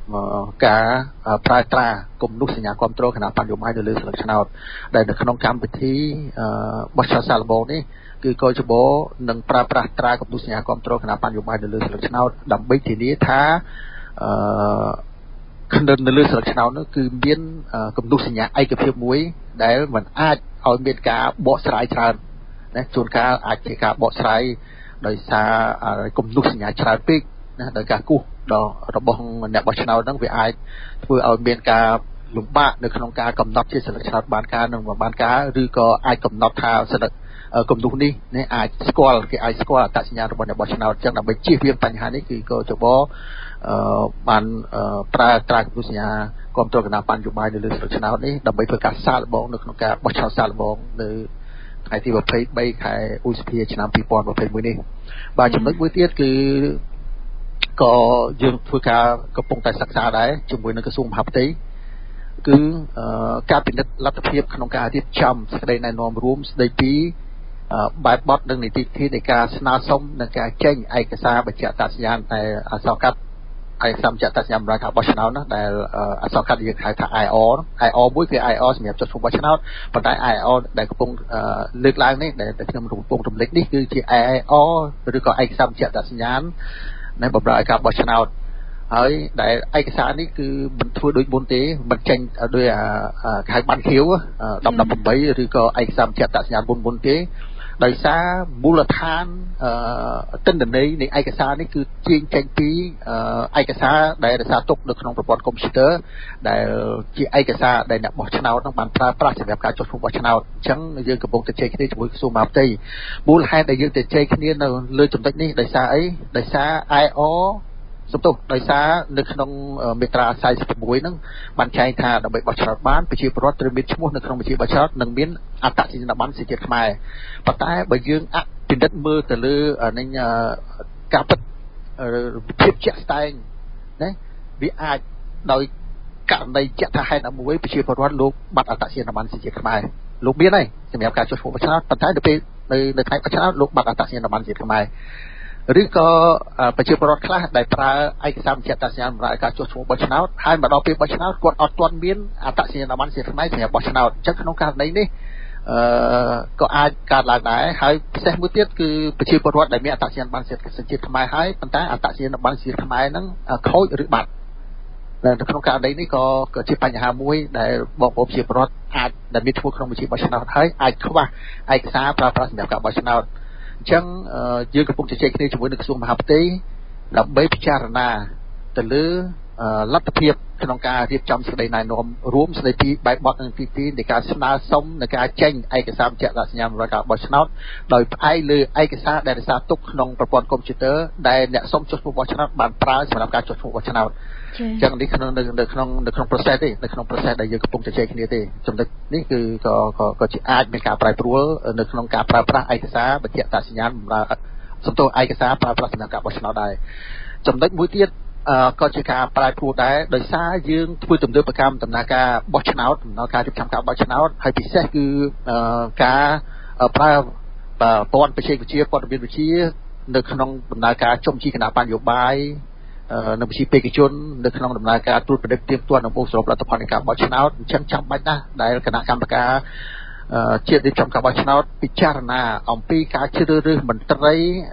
ការប្រើប្រាស់គំនូសសញ្ញាគ្រប់គ្រងគណៈបញ្ញបាយនៅលើស្លឹកឆ្នោតដែលនៅក្នុងកម្មវិធីបោះឆ្នោតសាកល្បងនេះគឺកោជបនឹងប្រើប្រាស់ត្រាគំនូសសញ្ញាគ្រប់គ្រងគណៈបញ្ញបាយនៅលើស្លឹកឆ្នោតដើម្បីធានាថាអឺនៅលើស្លឹកឆ្នោតនោះគឺមានគំនូសសញ្ញាឯកភាពមួយដែលมันអាចឲ្យមានការបកស្រាយច្រើនណាជួនកាលអាចជាការបកស្រាយដោយសារគំនូសសញ្ញាច្រើនពេកណាដោយការគូសដល់របស់អ្នកបោះឆ្នោតហ្នឹងវាអាចធ្វើឲ្យមានការលំបាកនៅក្នុងការកំណត់ជាស្លឹកឆ្នោតបានការនិងមិនបានការឬក៏អាចកំណត់ថាស្លឹកគំនូសនេះនេះអាចស្គាល់គេអាចស្គាល់អត្តសញ្ញាណរបស់អ្នកបោះឆ្នោតអញ្ចឹងដើម្បីជៀសវាងបញ្ហានេះគឺក៏ចបអឺបានប្រើត្រាគំនូសសញ្ញាគ្រប់គ្រងគណៈបញ្ញបាយនៅលើស្លឹកឆ្នោតនេះដើម្បីធ្វើការសាកល្បងនៅក្នុងការបោះឆ្នោតសាកល្បងនៅថ្ងៃទីยี่สิบสามខែឧសភាឆ្នាំยี่สิบยี่สิบเอ็ดនេះបាទចំណុចមួយទៀតគឺក៏យើងធ្វើការកំពុងតែសិក្សាដែរជាមួយនឹងក្រសួងមហាផ្ទៃគឺការពិនិត្យលទ្ធភាពក្នុងការរៀបចំសេចក្តីណែនាំរួមស្តីពីបែបបទនិងនីតិវិធីនៃការស្នើសុំនិងការចេញឯកសារបញ្ជាក់អត្តសញ្ញាណតែអក្សរកាត់ឯកសារបញ្ជាក់អត្តសញ្ញាណបម្រើការបោះឆ្នោតណាដែលអក្សរកាត់យើងហៅថា I R I R មួយគឺ I R សម្រាប់ចុះឈ្មោះបោះឆ្នោតប៉ុន្តែ I R ដែលកំពុងលើកឡើងនេះដែលខ្ញុំកំពុងរំលឹកនេះគឺជា I R ឬក៏ឯកសារបញ្ជាក់អត្តសញ្ញាណនៃបម្រើឲ្យការបោះឆ្នោតហើយដែលឯកសារនេះគឺមិនធ្វើដូចមុនទេមិនចេញដោយគេហៅបានខៀវដប់ដប់ប្រាំបីឬក៏ឯកសារបញ្ជាក់អត្តសញ្ញាណមុនមុនទេដោយសារមូលដ្ឋានទិន្នន័យនៃឯកសារនេះគឺជាងចេញពីឯកសារដែលរក្សាទុកនៅក្នុងប្រព័ន្ធកុំព្យូទ័រដែលជាឯកសារដែលអ្នកបោះឆ្នោតនឹងបានប្រើប្រាស់សម្រាប់ការចុះឈ្មោះបោះឆ្នោតអញ្ចឹងយើងកំពុងតែជជែកគ្នាជាមួយក្រសួងមហាផ្ទៃមូលហេតុដែលយើងទៅជជែកគ្នានៅលើចំណុចនេះដោយសារអីដោយសារ I R សំទោសដោយសារនៅក្នុងមាត្រាสี่สิบหกហ្នឹងបានចែងថាដើម្បីបោះឆ្នោតបានប្រជាពលរដ្ឋត្រូវមានឈ្មោះនៅក្នុងបញ្ជីបោះឆ្នោតនិងមានអត្តសញ្ញាណប័ណ្ណសេចក្ដីខ្មែរប៉ុន្តែបើយើងអពិនិត្យមើលទៅលើនឹងការពិតភាពជាក់ស្ដែងណាវាអាចដោយករណីជាក់ថាហេតុមួយប្រជាពលរដ្ឋលោកបាត់អត្តសញ្ញាណប័ណ្ណសេចក្ដីខ្មែរលោកមានហើយសម្រាប់ការចុះឈ្មោះបោះឆ្នោតប៉ុន្តែនៅពេលនៅនៅថ្ងៃបោះឆ្នោតលោកបាត់អត្តសញ្ញាណប័ណ្ណសេចក្ដីខ្មែរឬក៏ប្រជាពលរដ្ឋខ្លះដែលប្រើឯកសារបញ្ជាក់អត្តសញ្ញាណបម្រើការចុះឈ្មោះបោះឆ្នោតហើយមកដល់ពេលបោះឆ្នោតគាត់អត់ទាន់មានអត្តសញ្ញាណប័ណ្ណសេចក្ដីខ្មែរសម្រាប់បោះឆ្នោតអញ្ចឹងក្នុងករណីនេះអឺក៏អាចកើតឡើងដែរហើយពិសេសមួយទៀតគឺប្រជាពលរដ្ឋដែលមានអត្តសញ្ញាណប័ណ្ណសេចក្ដីខ្មែរហើយប៉ុន្តែអត្តសញ្ញាណប័ណ្ណសេចក្ដីខ្មែរហ្នឹងខូចឬបាត់នៅក្នុងករណីនេះក៏ក៏ជាបញ្ហាមួយដែលបងប្អូនប្រជាពលរដ្ឋអាចដែលមានឈ្មោះក្នុងបញ្ជីបោះឆ្នោតហើយអាចខ្វះឯកសារប្រើប្រាស់សម្រាប់ការបោះឆ្នោតអញ្ចឹងយើងកំពុងជជែកគ្នាជាមួយនឹងក្រសួងមហាផ្ទៃដើម្បីពិចារណាទៅលើលទ្ធភាពក្នុងការរៀបចំសេចក្តីណែនាំរួមស្តីពីបែបបទនិងទីទីនៃការស្នើសុំនៃការចេញឯកសារបញ្ជាក់អត្តសញ្ញាណបម្រើការបោះឆ្នោតដោយផ្អែកលើឯកសារដែលរក្សាទុកក្នុងប្រព័ន្ធកុំព្យូទ័រដែលអ្នកសុំចុះឈ្មោះបោះឆ្នោតបានប្រើសម្រាប់ការចុះឈ្មោះបោះឆ្នោតអញ្ចឹងនេះក្នុងនៅក្នុងនៅក្នុង process ទេនៅក្នុង process ដែលយើងកំពុងជជែកគ្នាទេចំណុចនេះគឺក៏ក៏ក៏ជាអាចមានការប្រែប្រួលនៅក្នុងការប្រើប្រាស់ឯកសារបញ្ជាក់អត្តសញ្ញាណបម្រើសំទោសឯកសារប្រើប្រាស់សម្រាប់ការបោះឆ្នោតដែរចំណុចមួយទៀតក៏ជាការប្រែប្រួលដែរដោយសារយើងធ្វើទំនើបកម្មដំណើរការបោះឆ្នោតដំណើរការរៀបចំការបោះឆ្នោតហើយពិសេសគឺការប្រើព័ន្ធបច្ចេកវិទ្យាព័ត៌មានវិទ្យានៅក្នុងដំណើរការចុំជីគណៈបញ្ញោបាយនៅវិជាបេក្ខជននៅក្នុងដំណើរការត្រួតពិនិត្យទៀងទាត់និងបូកសរុបលទ្ធផលនៃការបោះឆ្នោតអញ្ចឹងចាំបាច់ណាស់ដែលគណៈកម្មការជាតិរៀបចំការបោះឆ្នោតពិចារណាអំពីការជ្រើសរើសមន្ត្រី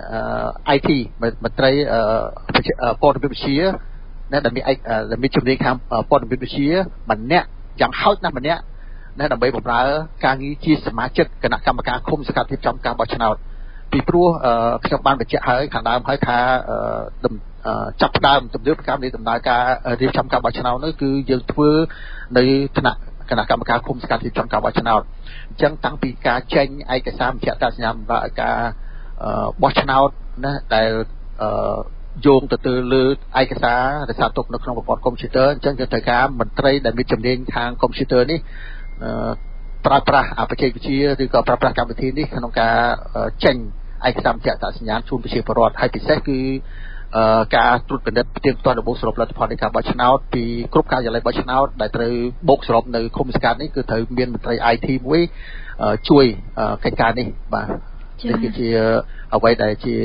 I T មន្ត្រីព័ត៌មានវិទ្យាដែលមានដែលមានជំនាញខាងព័ត៌មានវិទ្យាម្នាក់យ៉ាងហោចណាស់ម្នាក់ណាដើម្បីបម្រើការងារជាសមាជិកគណៈកម្មការឃុំសង្កាត់រៀបចំការបោះឆ្នោតពីព្រោះខ្ញុំបានបញ្ជាក់ហើយខាងដើមហើយថាចាប់ផ្ដើមទំនើបកម្មនៃដំណើរការរៀបចំការបោះឆ្នោតនោះគឺយើងធ្វើនៅថ្នាក់គណៈកម្មការឃុំសង្កាត់រៀបចំការបោះឆ្នោតអញ្ចឹងតាំងពីការចេញឯកសារបញ្ជាក់អត្តសញ្ញាណបម្រើការបោះឆ្នោតណាដែលយោងទៅទៅលើឯកសាររក្សាទុកនៅក្នុងប្រព័ន្ធកុំព្យូទ័រអញ្ចឹងយើងត្រូវការមន្ត្រីដែលមានជំនាញខាងកុំព្យូទ័រនេះប្រើប្រាស់បច្ចេកវិទ្យាឬក៏ប្រើប្រាស់កម្មវិធីនេះក្នុងការចេញឯកសារបញ្ជាក់អត្តសញ្ញាណជូនប្រជាពលរដ្ឋហើយពិសេសគឺការត្រួតពិនិត្យផ្ទៀងផ្ទាត់របបសរុបលទ្ធផលនៃការបោះឆ្នោតពីគ្រប់ការិយាល័យបោះឆ្នោតដែលត្រូវបូកសរុបនៅឃុំសង្កាត់នេះគឺត្រូវមានមន្ត្រី I T មួយជួយកិច្ចការនេះបាទនេះគឺជាអ្វីដែលជា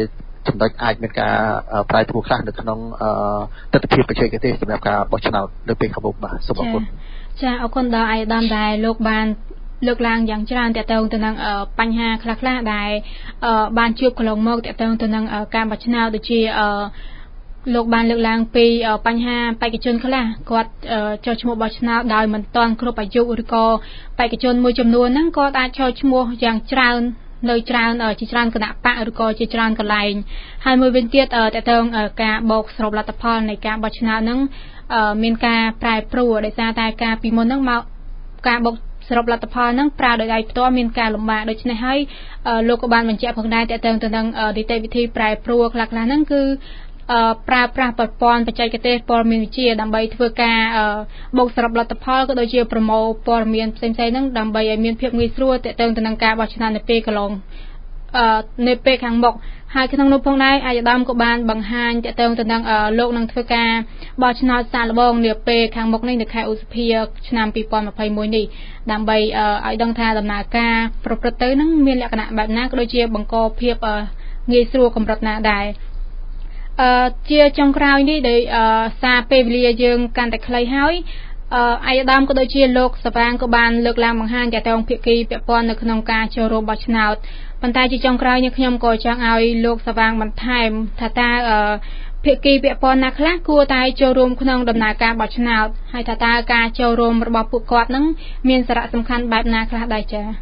ចំណុចអាចមានការប្រែប្រួលខ្លះនៅក្នុងទស្សនវិជ្ជាបច្ចេកទេសសម្រាប់ការបោះឆ្នោតនៅពេលខាងមុខបាទសូមអរគុណចាអរគុណដល់អាយដាមដែលលោកបានលើកឡើងយ៉ាងច្រើនទាក់ទងទៅនឹងបញ្ហាខ្លះៗដែលបានជួបកន្លងមកទាក់ទងទៅនឹងការបោះឆ្នោតដូចជាលោកបានលើកឡើងពីបញ្ហាបេក្ខជនខ្លះគាត់ចុះឈ្មោះបោះឆ្នោតដោយមិនទាន់គ្រប់អាយុឬក៏បេក្ខជនមួយចំនួនហ្នឹងគាត់អាចចុះឈ្មោះយ៉ាងច្រើននៅច្រើនជាច្រើនគណៈបកឬក៏ជាច្រើនកន្លែងហើយមួយវិញទៀតតើតើការបោកសរុបលទ្ធផលនៃការបោះឆ្នោតហ្នឹងមានការប្រែប្រួលដោយសារតែការពីមុនហ្នឹងមកការបោកសរុបលទ្ធផលហ្នឹងប្រើដោយដៃផ្ទាល់មានការលំបាកដូច្នេះហើយលោកក៏បានបញ្ជាក់ផងដែរតើតើទៅនឹងនីតិវិធីប្រែប្រួលខ្លះៗហ្នឹងគឺប្រើប្រាស់ប្រព័ន្ធបច្ចេកទេសព័ត៌មានវិទ្យាដើម្បីធ្វើការបូកសរុបលទ្ធផលក៏ដូចជាប្រមូលព័ត៌មានផ្សេងៗហ្នឹងដើម្បីឲ្យមានភាពងាយស្រួលទាក់ទងទៅនឹងការបោះឆ្នោតនៅពេលកន្លងនៅពេលខាងមុខហើយក្នុងនោះផងដែរអាយដាមក៏បានបង្ហាញទាក់ទងទៅនឹងលោកនឹងធ្វើការបោះឆ្នោតសាកល្បងនាពេលខាងមុខនេះនៅខែឧសភាឆ្នាំពីរពាន់ម្ភៃមួយនេះដើម្បីឲ្យដឹងថាដំណើរការប្រព្រឹត្តទៅនឹងមានលក្ខណៈបែបណាក៏ដូចជាបង្កភាពងាយស្រួលកម្រិតណាដែរអឺជាចុងក្រោយនេះដោយសារពេលវេលាយើងកាន់តែខ្លីហើយអាយដាមក៏ដូចជាលោកសវាងក៏បានលើកឡើងបង្ហាញទាក់ទងភាគីពាក់ព័ន្ធនៅក្នុងការចូលរួមបោះឆ្នោតប៉ុន្តែជាចុងក្រោយនេះខ្ញុំក៏ចង់ឲ្យលោកសវាងបន្ថែមថាតើភាគីពាក់ព័ន្ធណាខ្លះគួរតែចូលរួមក្នុងដំណើរការបោះឆ្នោតហើយថាតើការចូលរួមរបស់ពួកគាត់នឹងមានសារៈសំខាន់បែបណាខ្លះដែរចា៎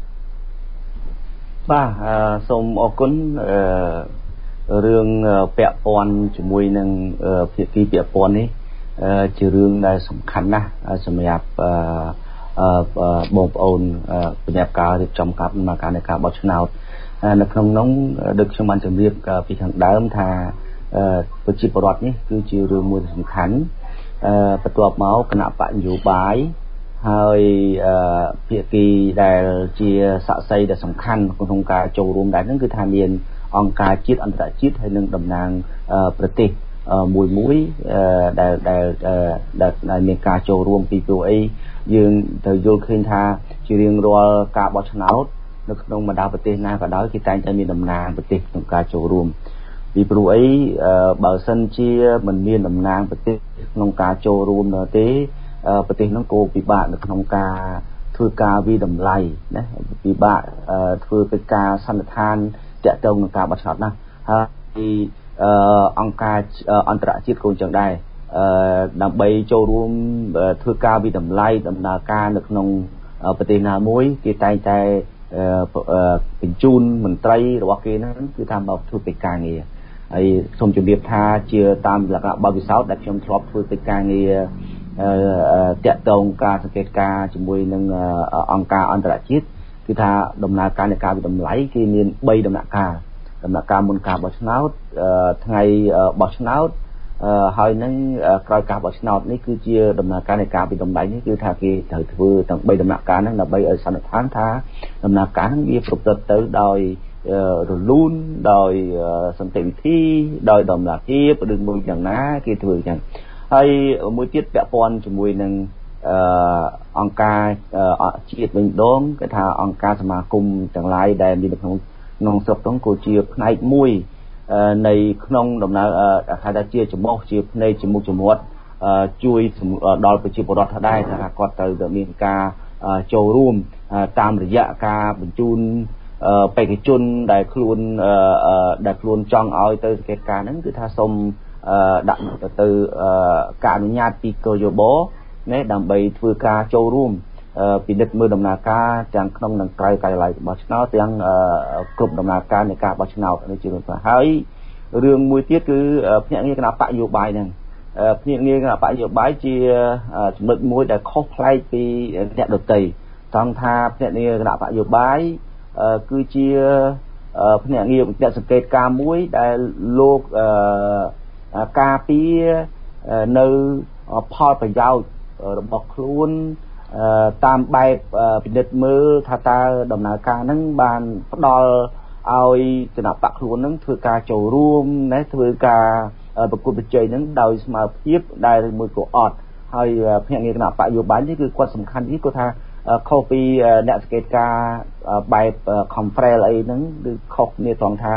បាទសូមអរគុណរឿងពាក់ព័ន្ធជាមួយនឹងភាគីពាក់ព័ន្ធនេះជារឿងដែលសំខាន់ណាស់សម្រាប់បងប្អូនសម្រាប់ការរៀបចំការដំណើរការនៃការបោះឆ្នោតនៅក្នុងនោះដូចខ្ញុំបានជម្រាបពីខាងដើមថាប្រជាពលរដ្ឋនេះគឺជារឿងមួយសំខាន់បន្ទាប់មកគណៈបកនយោបាយហើយភាគីដែលជាស័ក្តិសិទ្ធិដែលសំខាន់ក្នុងការចូលរួមដែរហ្នឹងគឺថាមានអង្គការជាតិអន្តរជាតិហើយនឹងតំណាងប្រទេសមួយមួយដែលដែលដែលមានការចូលរួមពីព្រោះអីយើងត្រូវយល់ឃើញថាជារៀងរាល់ការបោះឆ្នោតនៅក្នុងបណ្ដាប្រទេសណាក៏ដោយគេតែងតែមានតំណាងប្រទេសក្នុងការចូលរួមពីព្រោះអីបើសិនជាមិនមានតំណាងប្រទេសក្នុងការចូលរួមនោះទេប្រទេសនោះក៏ពិបាកនៅក្នុងការធ្វើការវិតម្លៃណាពិបាកធ្វើកិច្ចការសន្និដ្ឋានតាក់ទងនឹងការបោះឆ្នោតណាហើយអង្គការអន្តរជាតិក៏ចឹងដែរដើម្បីចូលរួមធ្វើការវិតម្លៃដំណើរការនៅក្នុងប្រទេសណាមួយគេតែងតែបញ្ជូនមន្ត្រីរបស់គេហ្នឹងគឺថាមកធ្វើកិច្ចការងារហើយសូមជម្រាបថាជាតាមលក្ខណៈបទពិសោធន៍ដែលខ្ញុំធ្លាប់ធ្វើកិច្ចការងារតាក់ទងការសង្កេតការណ៍ជាមួយនឹងអង្គការអន្តរជាតិគឺថាដំណើរការនៃការវិតម្លៃគេមានបីដំណាក់កាលដំណាក់កាលមុនការបោះឆ្នោតថ្ងៃបោះឆ្នោតហើយនឹងក្រោយការបោះឆ្នោតនេះគឺជាដំណើរការនៃការវិតម្លៃនេះគឺថាគេត្រូវធ្វើទាំងបីដំណាក់កាលហ្នឹងដើម្បីឲ្យសន្និដ្ឋានថាដំណើរការហ្នឹងវាប្រព្រឹត្តទៅដោយរលូនដោយសន្តិវិធីដោយដំណាភាពឬមួយយ៉ាងណាគេធ្វើអញ្ចឹងហើយមួយទៀតពាក់ព័ន្ធជាមួយនឹងអង្គការជាតិវិញម្ដងគេថាអង្គការសមាគមទាំងឡាយដែលមាននៅក្នុងក្នុងស្រុកហ្នឹងក៏ជាផ្នែកមួយនៃក្នុងដំណើរថាថាជាចំោះជាភ្នែកជាមុខជាមាត់ជួយដល់ប្រជាពលរដ្ឋដែរថាគាត់ត្រូវមានការចូលរួមតាមរយៈការបញ្ជូនបេក្ខជនដែលខ្លួនដែលខ្លួនចង់ឲ្យទៅសង្កេតការហ្នឹងគឺថាសូមដាក់ទៅការអនុញ្ញាតពីកយបណាដើម្បីធ្វើការចូលរួមពិនិត្យមើលដំណើរការទាំងក្នុងនិងក្រៅការិយាល័យរបស់ឆ្នោតទាំងគ្រប់ដំណើរការនៃការបោះឆ្នោតនេះជារឿងខ្លះហើយរឿងមួយទៀតគឺភ្នាក់ងារគណៈបកនយោបាយហ្នឹងភ្នាក់ងារគណៈបកនយោបាយជាចំណុចមួយដែលខុសប្លែកពីអ្នកដទៃត្រង់ថាភ្នាក់ងារគណៈបកនយោបាយគឺជាភ្នាក់ងារអ្នកសង្កេតការមួយដែលលោកការពារនៅផលប្រយោជន៍របស់ខ្លួនតាមបែបពិនិត្យមើលថាតើដំណើរការហ្នឹងបានផ្ដល់ឲ្យគណៈបកខ្លួនហ្នឹងធ្វើការចូលរួមណាធ្វើការប្រកួតប្រជែងហ្នឹងដោយស្មើភាពដែលមួយក៏អត់ហើយភ្នាក់ងារគណៈបកនយោបាយនេះគឺគាត់សំខាន់នេះគាត់ថាខុសពីអ្នកសង្កេតការបែប conference អីហ្នឹងគឺខុសគ្នាត្រង់ថា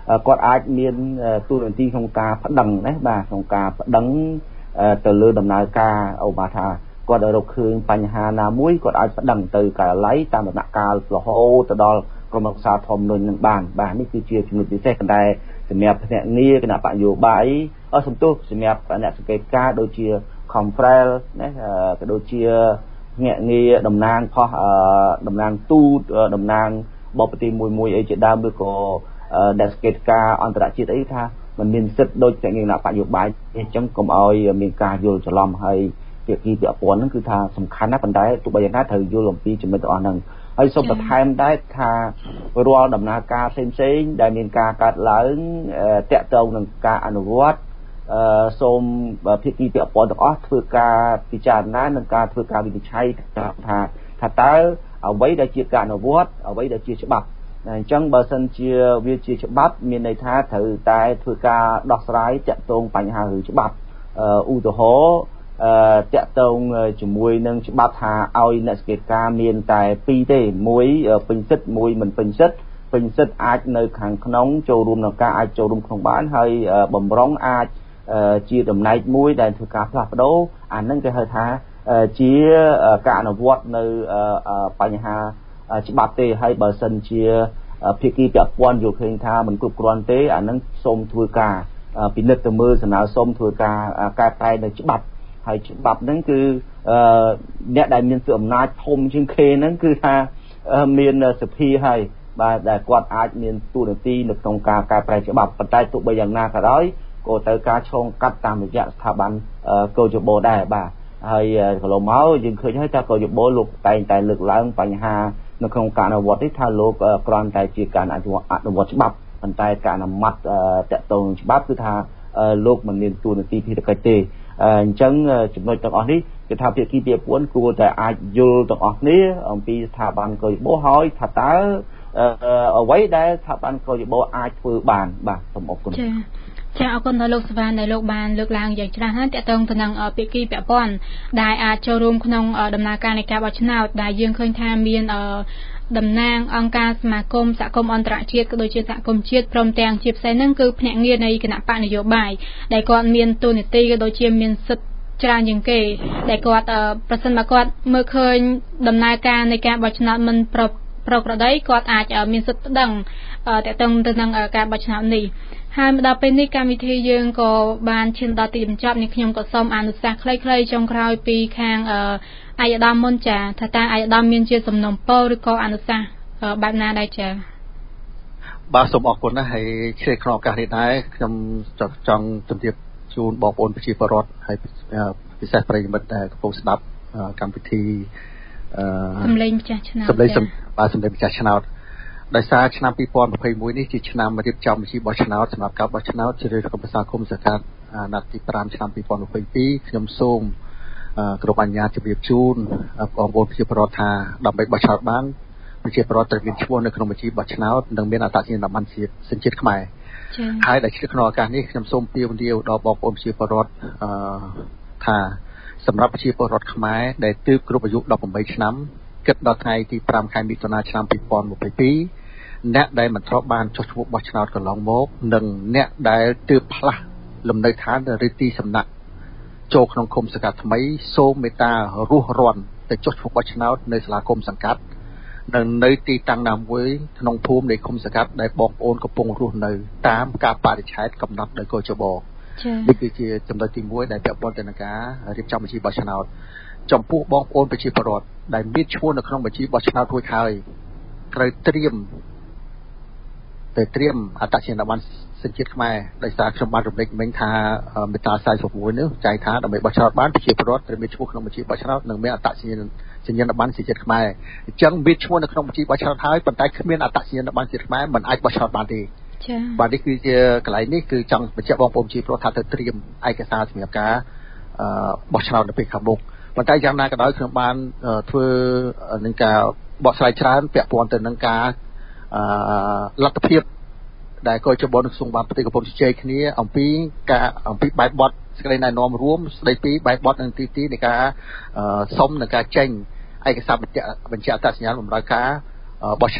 គាត់អាចមានទូរនទីក្នុងការប្តឹងណាបាទក្នុងការប្តឹងទៅលើដំណើរការអូបាទថាគាត់រកឃើញបញ្ហាណាមួយគាត់អាចប្តឹងទៅការិយាល័យតាមដំណាក់កាលរហូតទៅដល់ក្រុមប្រឹក្សាធម្មនុញ្ញនឹងបានបាទនេះគឺជាជំនួយពិសេសប៉ុន្តែសម្រាប់ភ្នាក់ងារគណៈបកនយោបាយអសំទោសសម្រាប់អ្នកសង្កេតការដូចជា Confrel ណាក៏ដូចជាភ្នាក់ងារតំណាងផុសតំណាងទូតតំណាងបបទីមួយមួយអីជាដើមឬក៏អ្នកសង្កេតការអន្តរជាតិអីថាมันមានសិទ្ធិដូចភ្នាក់ងារគណៈបកនយោបាយអញ្ចឹងកុំឲ្យមានការយល់ច្រឡំហើយភាគីពាក់ព័ន្ធហ្នឹងគឺថាសំខាន់ណាស់ប៉ុន្តែទោះបីយ៉ាងណាត្រូវយល់អំពីចំណុចទាំងអស់ហ្នឹងហើយសូមបន្ថែមដែរថារាល់ដំណើរការផ្សេងៗដែលមានការកាត់ឡើងតាក់ទងនឹងការអនុវត្តសូមភាគីពាក់ព័ន្ធទាំងអស់ធ្វើការពិចារណានិងការធ្វើការវិនិច្ឆ័យថាថាតើអ្វីដែលជាការអនុវត្តអ្វីដែលជាច្បាប់អញ្ចឹងបើសិនជាវាជាច្បាប់មានន័យថាត្រូវតែធ្វើការដោះស្រាយតាក់ទងបញ្ហាឬច្បាប់ឧទាហរណ៍អឺតាក់ទងជាមួយនឹងច្បាប់ថាឲ្យអ្នកសង្កេតការមានតែពីរទេមួយពេញសិទ្ធិមួយមិនពេញសិទ្ធិពេញសិទ្ធិអាចនៅខាងក្នុងចូលរួមក្នុងការអាចចូលរួមក្នុងបានហើយបំរុងអាចជាតំណែងមួយដែលធ្វើការផ្លាស់ប្ដូរអានឹងគេហៅថាជាការអនុវត្តនៅបញ្ហាច្បាប់ទេហើយបើសិនជាភាគីពាក់ព័ន្ធយល់ឃើញថាមិនគ្រប់គ្រាន់ទេអានឹងសូមធ្វើការពិនិត្យទៅមើលសំណើសូមធ្វើការកែប្រែនៅច្បាប់ហើយច្បាប់ហ្នឹងគឺអ្នកដែលមានសិទ្ធិអំណាចធំជាងគេហ្នឹងគឺថាមានសភាហើយបាទដែលគាត់អាចមានទូនាទីនៅក្នុងការកែប្រែច្បាប់ប៉ុន្តែទោះបីយ៉ាងណាក៏ដោយក៏ត្រូវការឆ្លងកាត់តាមរយៈស្ថាប័នកោជបដែរបាទហើយកន្លងមកយើងឃើញហើយថាកោជបលោកតែងតែលើកឡើងបញ្ហានៅក្នុងការអនុវត្តនេះថាលោកគ្រាន់តែជាការអនុវត្តច្បាប់ប៉ុន្តែការអនុម័តតាក់ទងច្បាប់គឺថាលោកមិនមានទូនាទីភារកិច្ចទេអញ្ចឹងចំណុចទាំងអស់នេះគឺថាភាគីពាក់ព័ន្ធគួរតែអាចយល់ទាំងអស់គ្នាអំពីស្ថាប័នកោជបហើយថាតើអ្វីដែលស្ថាប័នកោជបអាចធ្វើបានបាទសូមអរគុណចាចាអរគុណដល់លោកសវណ្ណដែលលោកបានលើកឡើងយ៉ាងច្រើនហើយតកតងទៅនឹងភាគីពាក់ព័ន្ធដែលអាចចូលរួមក្នុងដំណើរការនៃការបោះឆ្នោតដែលយើងឃើញថាមានតំណាងអង្គការសមាគមសហគមន៍អន្តរជាតិក៏ដូចជាសហគមន៍ជាតិព្រមទាំងជាផ្សេងហ្នឹងគឺភ្នាក់ងារនៃគណៈបកនយោបាយដែលគាត់មានតួនាទីក៏ដូចជាមានសិទ្ធិច្រើនជាងគេដែលគាត់ប្រសិនបើគាត់មើលឃើញដំណើរការនៃការបោះឆ្នោតមិនប្រប្រក្រតីគាត់អាចមានសិទ្ធិប្តឹងតកតងទៅនឹងការបោះឆ្នោតនេះហើយមកដល់ពេលនេះកម្មវិធីយើងក៏បានឈានដល់ទីបញ្ចប់នេះខ្ញុំក៏សូមអនុសាសន៍ខ្លីៗចុងក្រោយពីខាងអាយដាមមុនចាថាតើអាយដាមមានជាសំណុំពរឬក៏អនុសាសន៍បែបណាដែរចាបាទសូមអរគុណណាស់ហើយឆ្លៀតក្នុងឱកាសនេះដែរខ្ញុំចង់ជម្រាបជូនបងប្អូនប្រជាពលរដ្ឋហើយពិសេសប្រិយមិត្តដែលកំពុងស្ដាប់កម្មវិធីសម្លេងម្ចាស់ឆ្នោតសម្លេងបាទសម្លេងម្ចាស់ឆ្នោតដោយសារឆ្នាំពីរពាន់ยี่สิบเอ็ดនេះជាឆ្នាំរៀបចំពិធីបោះឆ្នោតសម្រាប់ការបោះឆ្នោតជ្រើសរើសក្រុមប្រឹក្សាគុំសង្កាត់អាណត្តិទីห้าឆ្នាំពីរពាន់ยี่สิบสองខ្ញុំសូមគ្រប់អញ្ញាតជម្រាបជូនបងប្អូនប្រជាពលរដ្ឋថាដើម្បីបោះឆ្នោតបានប្រជាពលរដ្ឋត្រូវមានឈ្មោះនៅក្នុងបញ្ជីបោះឆ្នោតនិងមានអត្តសញ្ញាណប័ណ្ណសញ្ជាតិខ្មែរហើយដែលជាក្នុងឱកាសនេះខ្ញុំសូមពៀវលាវដល់បងប្អូនប្រជាពលរដ្ឋថាសម្រាប់ប្រជាពលរដ្ឋខ្មែរដែលទើបគ្រប់អាយុeighteenឆ្នាំគិតដល់ថ្ងៃទីfiveខែមិថុនាឆ្នាំtwo thousand twenty-twoអ្នកដែលមិនធ្លាប់បានចុះឈ្មោះបោះឆ្នោតកន្លងមកនិងអ្នកដែលទើបផ្លាស់លំនៅឋានឬទីសំណាក់ចូលក្នុងឃុំសង្កាត់ថ្មីសូមមេត្តារស់រាន់ទៅចុះឈ្មោះបោះឆ្នោតនៅសាលាឃុំសង្កាត់និងនៅទីតាំងណាមួយក្នុងភូមិនៃឃុំសង្កាត់ដែលបងប្អូនកំពុងរស់នៅតាមការបរិច្ឆេទកំណត់ដោយកោជបនេះគឺជាចំណុចទីoneដែលពាក់ព័ន្ធទៅនឹងការរៀបចំបញ្ជីបោះឆ្នោតចំពោះបងប្អូនប្រជាពលរដ្ឋដែលមានឈ្មោះនៅក្នុងបញ្ជីបោះឆ្នោតរួចហើយត្រូវត្រៀមទៅត្រៀមអត្តសញ្ញាណប័ណ្ណសញ្ជាតិខ្មែរដោយសារខ្ញុំបានរំលេចមិញថាមាត្រាforty-sixនេះចែងថាដើម្បីបោះឆ្នោតបានប្រជាពលរដ្ឋត្រូវមានឈ្មោះក្នុងបញ្ជីបោះឆ្នោតនិងមានអត្តសញ្ញាណប័ណ្ណសញ្ជាតិខ្មែរអញ្ចឹងមានឈ្មោះនៅក្នុងបញ្ជីបោះឆ្នោតហើយប៉ុន្តែគ្មានអត្តសញ្ញាណប័ណ្ណសញ្ជាតិខ្មែរមិនអាចបោះឆ្នោតបានទេចា៎បាទនេះគឺជាកន្លែងនេះគឺចង់បញ្ជាក់បងប្អូនប្រជាពលរដ្ឋថាត្រូវត្រៀមឯកសារសម្រាប់ការបោះឆ្នោតនៅពេលខាងមុខប៉ុន្តែយ៉ាងណាក៏ដោយខ្ញុំបានធ្វើនឹងការបកស្រាយច្រើនពាក់ព័ន្ធទៅនឹងការលទ្ធភាពដែលកោជបនឹងក្នុងបានប្រតិកម្មជជែកគ្នាអំពីការអំពីបែបបទសេចក្តីណែនាំរួមស្តីពីបែបបទនិងទីទីនៃការសុំនិងការចេញឯកសារបញ្ជាក់បញ្ជាក់អត្តសញ្ញាណបម្រើការបោះឆ្នោត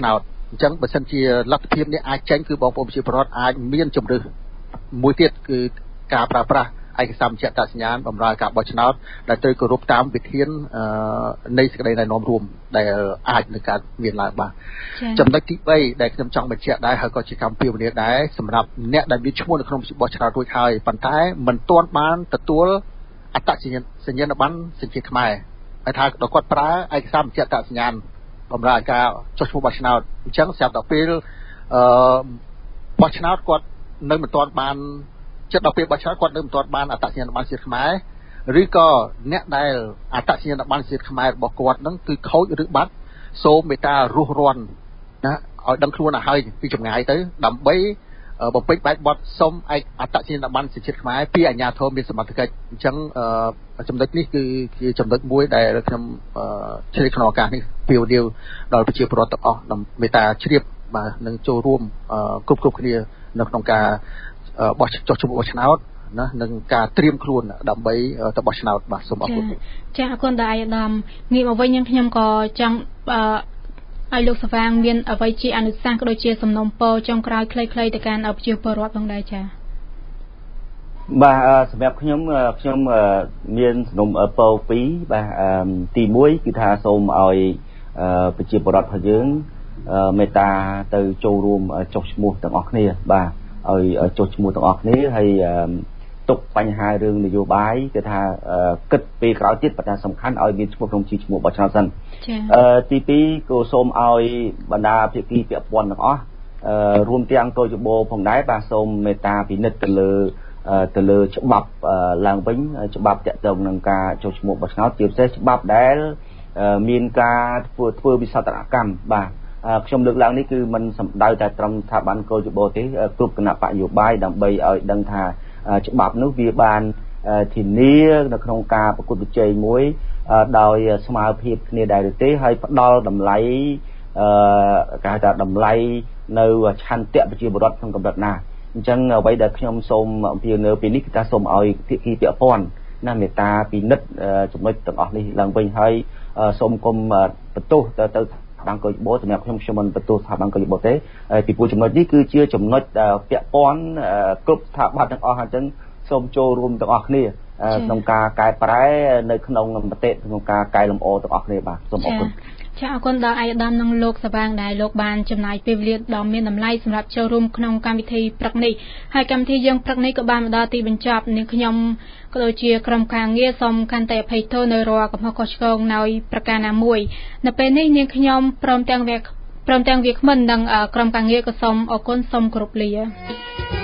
អញ្ចឹងបើសិនជាលទ្ធភាពនេះអាចចេញគឺបងប្អូនប្រជាពលរដ្ឋអាចមានជំរឿសមួយទៀតគឺការប្រើប្រាស់ឯកសារបញ្ជាក់អត្តសញ្ញាណបម្រើការបោះឆ្នោតដែលត្រូវគោរពតាមវិធាននៃសេចក្តីណែនាំរួមដែលអាចនឹងកើតមានឡើងបាទចំណុចទី3ដែលខ្ញុំចង់បញ្ជាក់ដែរហើយក៏ជាកម្មពីវនាដែរសម្រាប់អ្នកដែលមានឈ្មោះនៅក្នុងបោះឆ្នោតរួចហើយប៉ុន្តែមិនទាន់បានទទួលអត្តសញ្ញាណសញ្ញាណប័ណ្ណសញ្ជាតិខ្មែរហើយថាដល់គាត់ប្រើឯកសារបញ្ជាក់អត្តសញ្ញាណបម្រើឲ្យការចុះឈ្មោះបោះឆ្នោតអញ្ចឹងស្រាប់តែពេលអឺបោះឆ្នោតគាត់នៅមិនទាន់បានចិត្តដល់ពេលបោះឆ្នោតគាត់នៅមិនទាន់បានអត្តសញ្ញាណប័ណ្ណជាតិខ្មែរឬក៏អ្នកដែលអត្តសញ្ញាណប័ណ្ណជាតិខ្មែររបស់គាត់នឹងគឺខូចឬបាត់សូមមេត្តារុះរាន់ណាឲ្យដឹងខ្លួនឲ្យហើយពីចម្ងាយទៅដើម្បីបំពេញបែបបទសុំឯកអត្តសញ្ញាណប័ណ្ណជាតិខ្មែរពីអាជ្ញាធរមានសមត្ថកិច្ចអញ្ចឹងចំណុចនេះគឺជាចំណុចមួយដែលខ្ញុំឆ្លៀតក្នុងឱកាសនេះពីវនាវដល់ប្រជាពលរដ្ឋទាំងអស់មេត្តាជ្រាបបាទនឹងចូលរួមគ្រប់គ្រប់គ្នានៅក្នុងការបោះចុះឈ្មោះបោះឆ្នោតណានឹងការត្រៀមខ្លួនដើម្បីទៅបោះឆ្នោតបាទសូមអរគុណចា៎អរគុណដល់អាយដាមងាកមកវិញខ្ញុំក៏ចង់ឲ្យលោកសវាងមានអ្វីជាអនុសាសន៍ក៏ដូចជាសំណុំពរចុងក្រោយខ្លីៗទៅកាន់ប្រជាពលរដ្ឋផងដែរចា៎បាទសម្រាប់ខ្ញុំខ្ញុំមានសំណុំពរពីរបាទទី1គឺថាសូមឲ្យប្រជាពលរដ្ឋរបស់យើងមេត្តាទៅចូលរួមចុះឈ្មោះទាំងអស់គ្នាបាទឲ្យចុះឈ្មោះទាំងអស់គ្នាហើយទុកបញ្ហារឿងនយោបាយគឺថាគិតពេលក្រោយទៀតប៉ុន្តែសំខាន់ឲ្យមានឈ្មោះក្នុងជីឈ្មោះបោះឆ្នោតសិនអឺទី2ក៏សូមឲ្យបណ្ដាភាគីពាក់ព័ន្ធទាំងអស់រួមទាំងកោជបផងដែរបាទសូមមេត្តាពិនិត្យទៅលើទៅលើច្បាប់ឡើងវិញច្បាប់តាក់ទងនឹងការចុះឈ្មោះបោះឆ្នោតជាពិសេសច្បាប់ដែលមានការធ្វើធ្វើវិសោធនកម្មបាទខ្ញុំលើកឡើងនេះគឺมันសំដៅតែត្រឹមស្ថាប័នកោជបទេគ្រប់គណៈបកនយោបាយដើម្បីឲ្យដឹងថាច្បាប់នោះវាបានធានានៅក្នុងការប្រកួតប្រជែងមួយដោយស្មារតីភាពគ្នាដែរឬទេហើយផ្ដល់តម្លៃអឺគេហៅថាតម្លៃនៅឆន្ទៈប្រជាពលរដ្ឋក្នុងកម្រិតណាអញ្ចឹងអ្វីដែលខ្ញុំសូមអំពាវនាវពីនេះគឺថាសូមឲ្យភាគីពាក់ព័ន្ធណាមេត្តាពិនិត្យចំណុចទាំងអស់នេះឡើងវិញហើយសូមកុំបន្ទោសទៅទៅបានកោជបសម្រាប់ខ្ញុំខ្ញុំមិនបន្ទោសស្ថាប័នកោជបទេពីព្រោះចំណុចនេះគឺជាចំណុចពាក់ព័ន្ធគ្រប់ស្ថាប័នទាំងអស់អញ្ចឹងសូមចូលរួមទាំងអស់គ្នាក្នុងការកែប្រែនៅក្នុងមតិក្នុងការកែលម្អទាំងអស់គ្នាបាទសូមអរគុណចាអរគុណដល់អាយដាមនិងលោកសវាងដែលលោកបានចំណាយពេលវេលាដ៏មានតម្លៃសម្រាប់ចូលរួមក្នុងកម្មវិធីព្រឹកនេះហើយកម្មវិធីយើងព្រឹកនេះក៏បានមកដល់ទីបញ្ចប់នាងខ្ញុំក៏ដូចជាក្រុមការងារសូមខន្តីអភ័យទោសនៅរាល់កំហុសខុសឆ្គងនៅប្រការណាមួយនៅពេលនេះនាងខ្ញុំព្រមទាំងវាព្រមទាំងវាគ្មិននិងក្រុមការងារក៏សូមអរគុណសូមគោរពលា